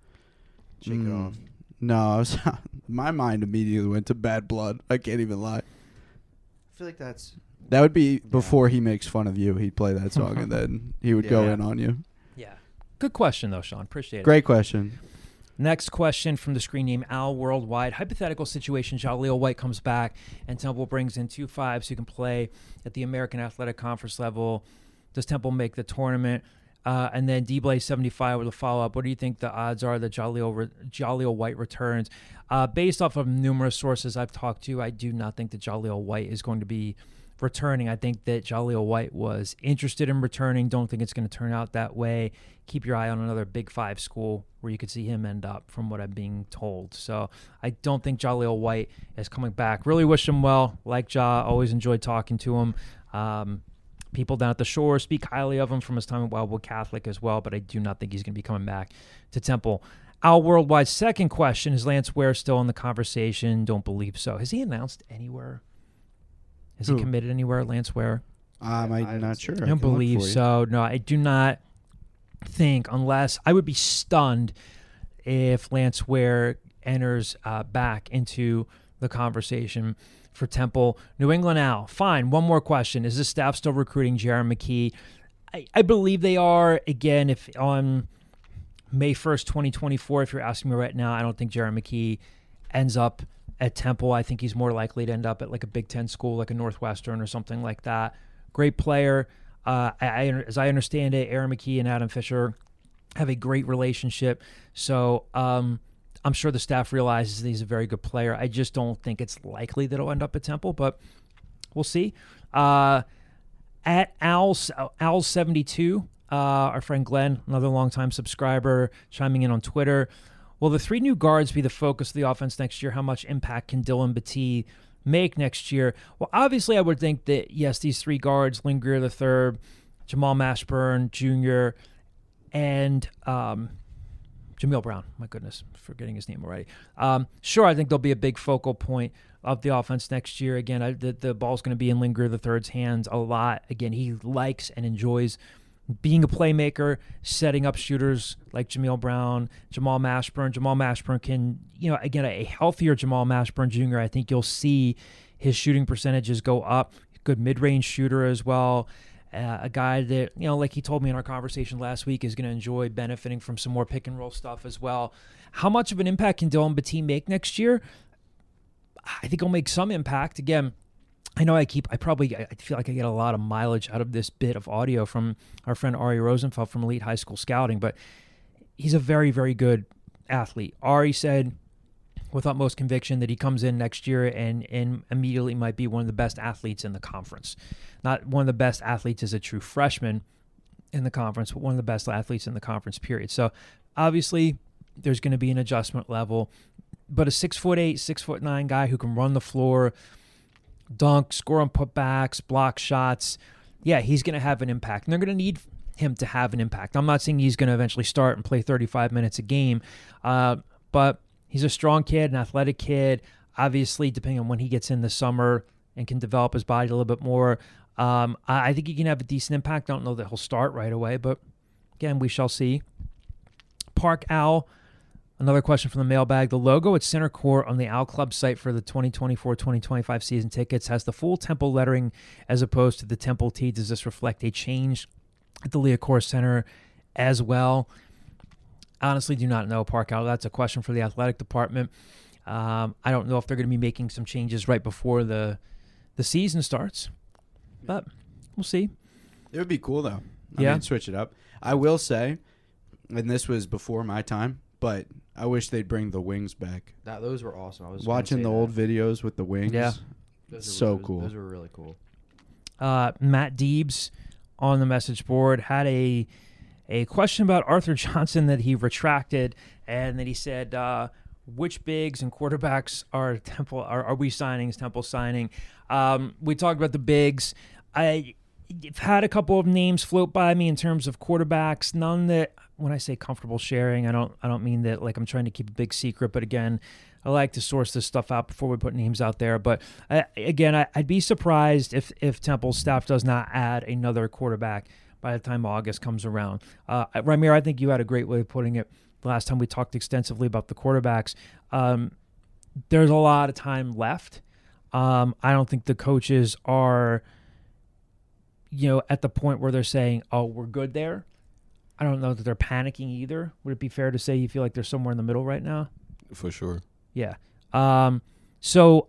It Off. No, I was, my mind immediately went to Bad Blood. I can't even lie. I feel like that's. That would be before he makes fun of you. He'd play that song and then he would go Yeah. in on you. Yeah. Good question, though, Sean. Appreciate it. Great question. Next question from the screen name Al Worldwide. Hypothetical situation, Jaleel White comes back and Temple brings in 2 5s who can play at the American Athletic Conference level. Does Temple make the tournament? And then D-Blaze75 with a follow-up. What do you think the odds are that Jaleel White returns? Based off of numerous sources I've talked to, I do not think that Jaleel White is going to be returning. I think that Jaleel White was interested in returning. Don't think it's going to turn out that way. Keep your eye on another Big 5 school where you could see him end up, from what I'm being told. So I don't think Jaleel White is coming back. Really wish him well. Like Ja, always enjoyed talking to him. People down at the Shore speak highly of him from his time at Wildwood Catholic as well, but I do not think he's going to be coming back to Temple. Al Worldwide's second question, is Lance Ware still in the conversation? Don't believe so. Has he announced anywhere? Has he Who? committed anywhere, Lance Ware? I'm not sure. I don't believe so. No, I do not think, unless I would be stunned if Lance Ware enters back into the conversation for Temple. New England Al, fine. One more question. Is the staff still recruiting Jaron McKee? I believe they are. Again, if on May 1st, 2024, if you're asking me right now, I don't think Jaron McKee ends up at Temple. I think he's more likely to end up at like a Big Ten school, like a Northwestern or something like that. Great player. As I understand it, Aaron McKee and Adam Fisher have a great relationship. So I'm sure the staff realizes that he's a very good player. I just don't think it's likely that he'll end up at Temple, but we'll see. At Al72, our friend Glenn, another longtime subscriber, chiming in on Twitter. Will the 3 new guards be the focus of the offense next year? How much impact can Dylan Battie make next year? Well, obviously, I would think that, yes, these 3 guards, Lynn Greer III, Jamal Mashburn Jr., and Jameel Brown. My goodness, forgetting his name already. Sure, I think they'll be a big focal point of the offense next year. Again, the ball's going to be in Lynn Greer III's hands a lot. Again, he likes and enjoys being a playmaker, setting up shooters like Jameel Brown, Jamal Mashburn. Jamal Mashburn can, again, a healthier Jamal Mashburn Jr., I think you'll see his shooting percentages go up. Good mid-range shooter as well. A guy that, like he told me in our conversation last week, is going to enjoy benefiting from some more pick-and-roll stuff as well. How much of an impact can Dylan Battie make next year? I think he'll make some impact. Again, I know I feel like I get a lot of mileage out of this bit of audio from our friend Ari Rosenfeld from Elite High School Scouting, but he's a very, very good athlete. Ari said with utmost conviction that he comes in next year and immediately might be one of the best athletes in the conference. Not one of the best athletes as a true freshman in the conference, but one of the best athletes in the conference, period. So obviously there's going to be an adjustment level, but a 6'8", 6'9" guy who can run the floor, dunk, score on putbacks, block shots, yeah, he's going to have an impact. And they're going to need him to have an impact. I'm not saying he's going to eventually start and play 35 minutes a game, but he's a strong kid, an athletic kid. Obviously, depending on when he gets in the summer and can develop his body a little bit more, I think he can have a decent impact. I don't know that he'll start right away, but again, we shall see. Park Owl, another question from the mailbag. The logo at center court on the Owl Club site for the 2024-2025 season tickets has the full Temple lettering as opposed to the Temple T. Does this reflect a change at the Liacouras Center as well? Honestly, do not know, Park Owl. That's a question for the athletic department. I don't know if they're going to be making some changes right before the season starts, but we'll see. It would be cool, though. I Yeah. mean, switch it up. I will say, and this was before my time, but I wish they'd bring the wings back. Those were awesome. I was Watching the old videos with the wings. Yeah. So cool. Those were really cool. Matt Deebs on the message board had a question about Arthur Johnson that he retracted, and that he said, which bigs and quarterbacks are we signing? Is Temple signing? We talked about the bigs. I've had a couple of names float by me in terms of quarterbacks. None that, when I say comfortable sharing, I don't mean that like I'm trying to keep a big secret. But again, I like to source this stuff out before we put names out there. But I'd be surprised if Temple's staff does not add another quarterback by the time August comes around. Ramir, I think you had a great way of putting it the last time we talked extensively about the quarterbacks. There's a lot of time left. I don't think the coaches are, at the point where they're saying, oh, we're good there. I don't know that they're panicking either. Would it be fair to say you feel like they're somewhere in the middle right now? For sure. Yeah. So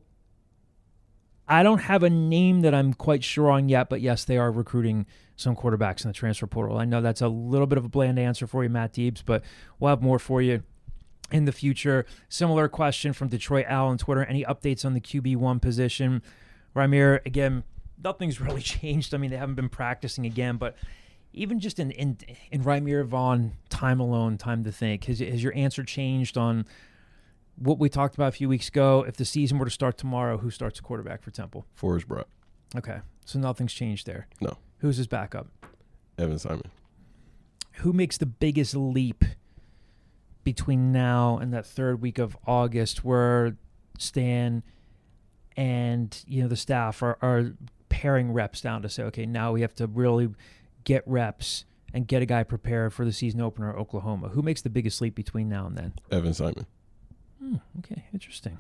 I don't have a name that I'm quite sure on yet, but yes, they are recruiting some quarterbacks in the transfer portal. I know that's a little bit of a bland answer for you, Matt Deebs, but we'll have more for you in the future. Similar question from Detroit Owl on Twitter. Any updates on the QB1 position? Ramir, again, nothing's really changed. I mean, they haven't been practicing again, but even just in Ramir Vaughn, time alone, time to think, has your answer changed on what we talked about a few weeks ago? If the season were to start tomorrow, who starts a quarterback for Temple? Forrest Brock. Okay, so nothing's changed there. No. Who's his backup? Evan Simon. Who makes the biggest leap between now and that third week of August where Stan and the staff are paring reps down to say, okay, now we have to really get reps and get a guy prepared for the season opener at Oklahoma? Who makes the biggest leap between now and then? Evan Simon. Okay, interesting.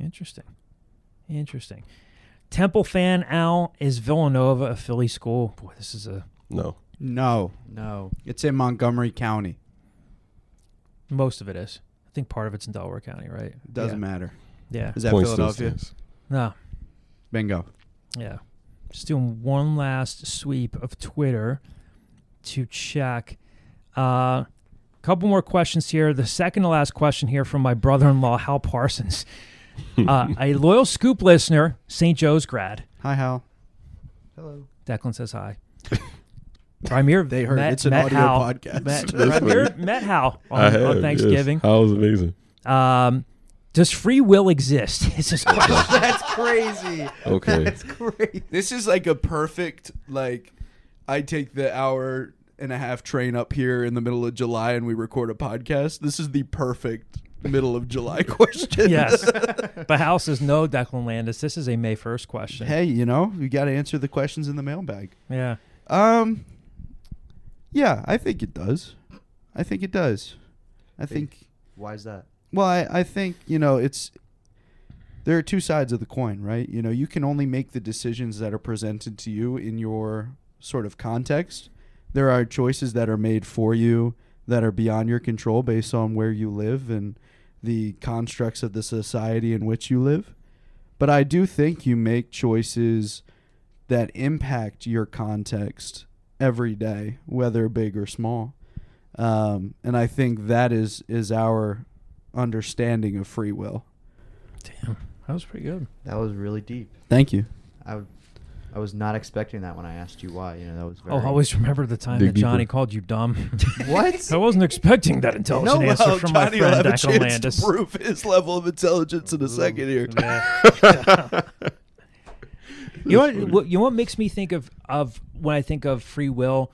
Temple fan Al, is Villanova a Philly school? Boy, this is No. No. It's in Montgomery County. most of it is. I think part of it's in Delaware County, right? Doesn't matter. Yeah. Is that Point still Philadelphia? stands. No. Bingo. Yeah. Just doing one last sweep of Twitter to check. Couple more questions here. The second to last question here from my brother-in-law, Hal Parsons. A loyal Scoop listener, St. Joe's grad. Hi, Hal. Hello. Declan says hi. Ramir, They heard it's an met audio Hal, podcast. Ramir met Hal on Thanksgiving. Yes. How was amazing. Does free will exist? Is his question. That's crazy. Okay. That's crazy. This is like a perfect, I take the hour-and-a-half train up here in the middle of July and we record a podcast. This is the perfect middle of July question. Yes. But Hal says no, Declan Landis. This is a May 1st question. Hey, you got to answer the questions in the mailbag. Yeah. Yeah, I think it does. I think Why is that? Well, I think, it's there are two sides of the coin, right? You can only make the decisions that are presented to you in your sort of context. There are choices that are made for you that are beyond your control based on where you live and the constructs of the society in which you live. But I do think you make choices that impact your context every day, whether big or small. And I think that is our understanding of free will. Damn. That was pretty good. That was really deep. Thank you. I was not expecting that when I asked you why. That was very... Oh, always remember the time Dig that Johnny deeper. called you dumb. What? I wasn't expecting that intelligent answer from my friend Declan Landis. prove his level of intelligence in a second here. Yeah. You know what makes me think of when I think of free will?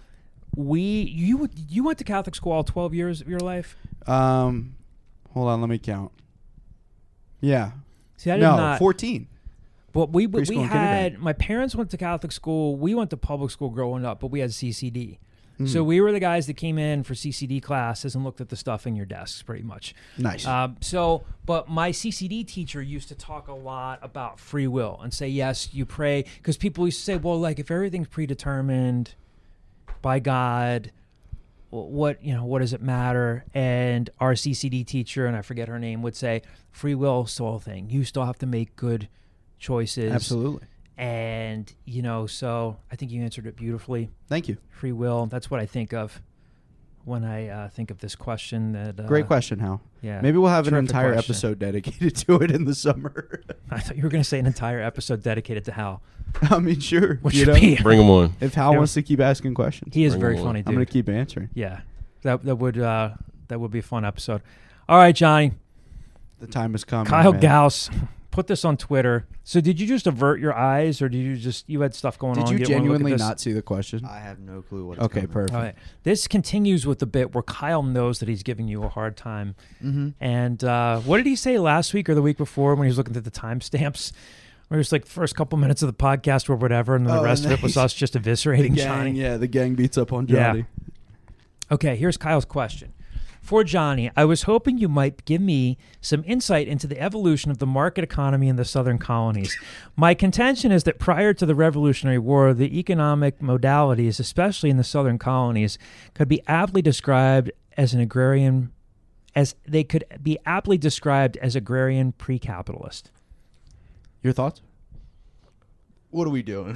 you went to Catholic school all 12 years of your life? Hold on, let me count. Yeah. See, I did No, not. 14. But we Preschool and had, kindergarten. my parents went to Catholic school. We went to public school growing up, but we had CCD. Mm. So we were the guys that came in for CCD classes and looked at the stuff in your desks, pretty much. Nice. But my CCD teacher used to talk a lot about free will and say, yes, you pray. Because people used to say, well, like, if everything's predetermined by God, what does it matter? And our CCD teacher, and I forget her name, would say, free will is still a thing. You still have to make good choices. Absolutely. And, so I think you answered it beautifully. Thank you. Free will, that's what I think of when I think of this question. Great question, Hal. Yeah. Maybe we'll have an Terrific entire question. episode dedicated to it in the summer. I thought you were going to say an entire episode dedicated to Hal. I mean, sure. Which you would know, be, Bring them on. if Hal Yeah. wants to keep asking questions, he is Bring very him on. funny, dude. I'm going to keep answering. Yeah, that would be a fun episode. All right, Johnny. The time has come. Kyle man. Gauss put this on Twitter. So did you just avert your eyes, or did you had stuff going on? Did you didn't wanna look at genuinely this? not see the question? I have no clue what. It's Okay, coming. perfect. All right. This continues with the bit where Kyle knows that he's giving you a hard time. Mm-hmm. And what did he say last week or the week before when he was looking at the timestamps? Where it was like the first couple minutes of the podcast or whatever, and then the Oh, rest and of it was then us just The eviscerating gang, Johnny. yeah, the gang beats up on Yeah. Johnny. Okay, here's Kyle's question. For Johnny, I was hoping you might give me some insight into the evolution of the market economy in the southern colonies. My contention is that prior to the Revolutionary War, the economic modalities, especially in the southern colonies, could be aptly described as agrarian pre-capitalist. Your thoughts? What are we doing?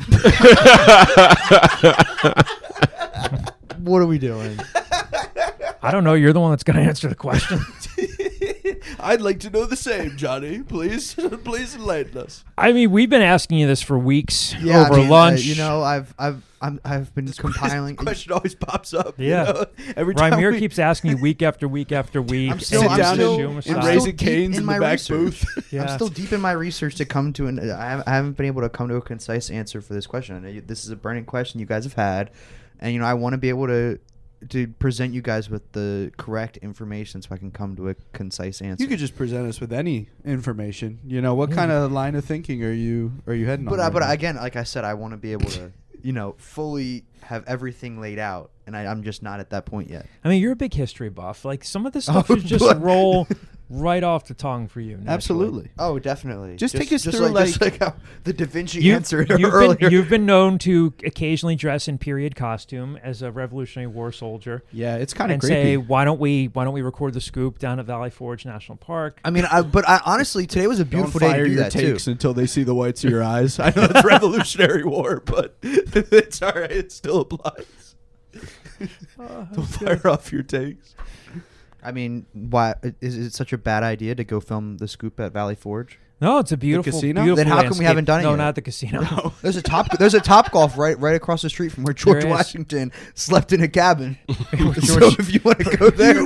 What are we doing? I don't know. You're the one that's going to answer the question. I'd like to know the same, Johnny. Please enlighten us. I mean, we've been asking you this for weeks Yeah, over I mean, lunch. I've been compiling. Question always pops up. Yeah. You know? Every time Ramir we keeps asking you week after week after week. I'm still- sit I'm down still- and I'm style. raise still canes deep in in the my back research. booth. Yeah. I'm still deep in my research to come to an. I haven't been able to come to a concise answer for this question. I know this is a burning question you guys have had, and I want to be able to present you guys with the correct information so I can come to a concise answer. You could just present us with any information. You know, what kind of line of thinking are you heading on? But right now? again, like I said, I want to be able to fully have everything laid out, and I'm just not at that point yet. I mean, you're a big history buff. Like, some of this stuff Oh, should just but- roll right off the tongue for you. naturally. Absolutely. Oh, definitely. Just take us through, just like how the Da Vinci You, answered you've earlier. been, you've been known to occasionally dress in period costume as a Revolutionary War soldier Yeah, it's kind of and creepy. say, why don't we record the scoop down at Valley Forge National Park? I mean, but honestly, today was a Don't beautiful day fire to do your that takes too. until they see the whites of your eyes. I know it's Revolutionary War, but it's all right. It still applies. Don't fire off your takes. I mean, why is it such a bad idea to go film the scoop at Valley Forge? No, it's a beautiful, casino? beautiful Then how come we landscape. haven't done it No, yet? not at the casino. There's a top golf right across the street from where George There is. Washington slept in a cabin. so George- if you want to go there,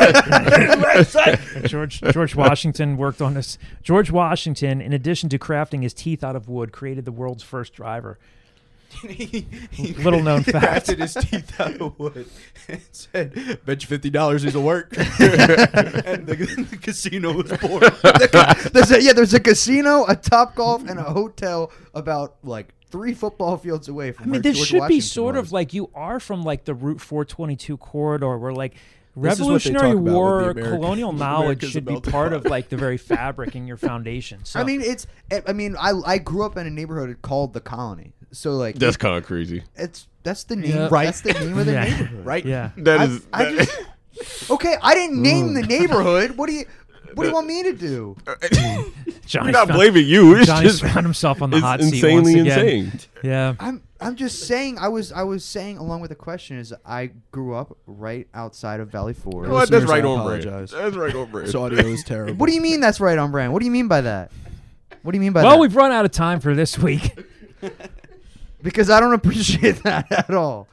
George Washington worked on this. George Washington, in addition to crafting his teeth out of wood, created the world's first driver. Little known fact. Crafted his teeth out of wood and said, "Bet you $50 he's a work." And the casino was born. there's a casino, a top golf, and a hotel about like 3 football fields away from I mean, where this George should be Washington sort was. of like you are from like the Route 422 corridor, where like This is what they Revolutionary talk about with War, the American- colonial knowledge America's should be about to part of fall. like the very fabric in your foundation. So, I mean, I grew up in a neighborhood called the Colony, so like That's kind of crazy. that's the name. Yeah. Right. That's the name of the Yeah. neighborhood. Right? yeah. That is. I just okay. I didn't name the neighborhood. What do you want me to do? Johnny's We're not found- blaming you. It's Johnny's just found himself on the it's hot seat insanely once again. insane. Yeah. I'm just saying. I was saying along with the question is I grew up right outside of Valley Forge. What? That's Listeners, right I on brand. apologize. That's right on brand. This audio is terrible. What do you mean that's right on brand? What do you mean by that? What do you mean by Well, that? we've run out of time for this week. Because I don't appreciate that at all.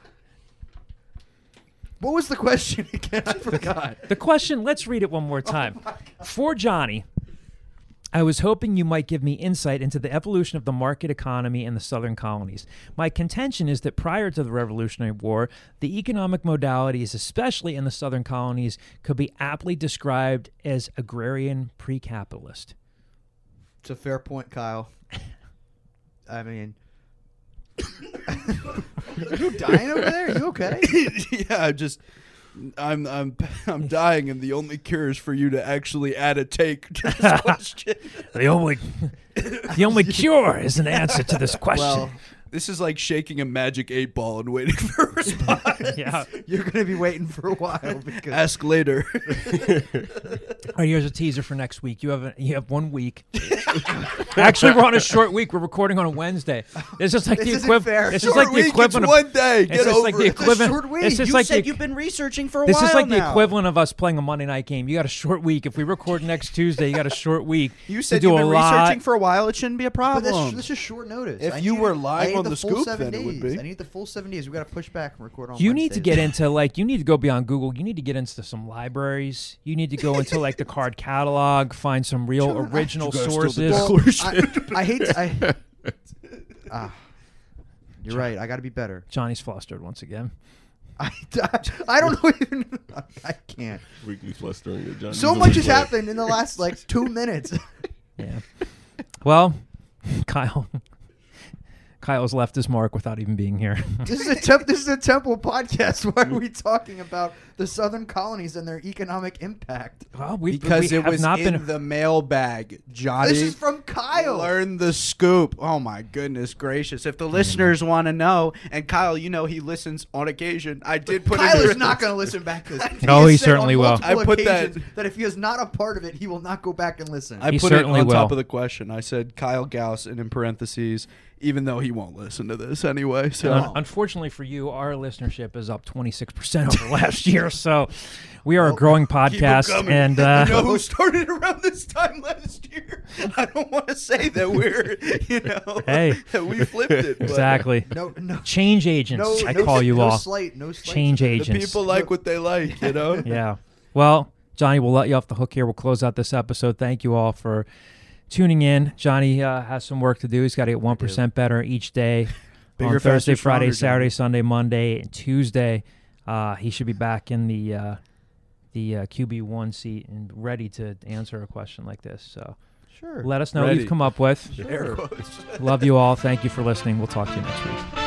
What was the question again? I forgot. The question, let's read it one more time. For Johnny, I was hoping you might give me insight into the evolution of the market economy in the southern colonies. My contention is that prior to the Revolutionary War, the economic modalities, especially in the southern colonies, could be aptly described as agrarian pre-capitalist. It's a fair point, Kyle. I mean, are you dying over there? Are you okay? Yeah, I'm dying, and the only cure is for you to actually add a take to this question. The only cure is an answer to this question. Well, This is like shaking a magic 8-ball and waiting for a response. Yeah. you're going to be waiting for a while because Ask later. All right, here's a teaser for next week. You have 1 week. Actually, we're on a short week. We're recording on a Wednesday. It's just like This the isn't equivalent. fair. It's Short just like the week, equivalent it's of 1 day. It's Get just over like the it. equivalent. short week. It's just You like said the, you've been researching for a This while is like the now. equivalent of us playing a Monday night game. You got a short week. If we record next Tuesday, you got a short week. You to said do you've a been lot. researching for a while. It shouldn't be a But problem. that's just short notice. If I you need- were I live need on the the full scoop, 7 then it would days. be. I need the full 7 days. We got to push back and record on You need to Wednesdays. get into you need to go beyond Google. You need to get into some libraries. You need to go into like the card catalog, find some real original You guys still sources. Well, I hate to, you're right. I got to be better. Johnny's flustered once again. I don't know even. I can't. Weekly flustering at Johnny. So much has happened in the last like 2 minutes. Yeah. Well, Kyle's left his mark without even being here. This is a Temple podcast. Why are we talking about the Southern colonies and their economic impact? Well, Because we it have was not in been. the mailbag, Johnny. This is from Kyle. Learn the scoop. Oh my goodness gracious! If the listeners want to know, and Kyle, you know he listens on occasion. I did put Kyle it is not going to listen back to this. Oh, has he said certainly on will. multiple I put that- occasions that if he is not a part of it, he will not go back and listen. I He put it certainly on top will. of the question. I said Kyle Gauss, and in parentheses, even though he won't listen to this anyway. So Unfortunately for you, our listenership is up 26% over last year. So we are a growing podcast, and you know who started around this time last year? I don't want to say that we're, Hey. that we flipped it. but exactly. no, Change agents, I call you no all. Slight, no slight. Change The agents. people like what they like, you know? Yeah. Well, Johnny, we'll let you off the hook here. We'll close out this episode. Thank you all for tuning in. Johnny has some work to do. He's got to get 1% better each day. Bigger, on Thursday, faster, Friday, stronger, Saturday, Johnny. Sunday, Monday, and Tuesday. He should be back in the QB1 seat and ready to answer a question like this. So Sure. let us know what Ready. you've come up with. Sure. Love you all. Thank you for listening. We'll talk to you next week.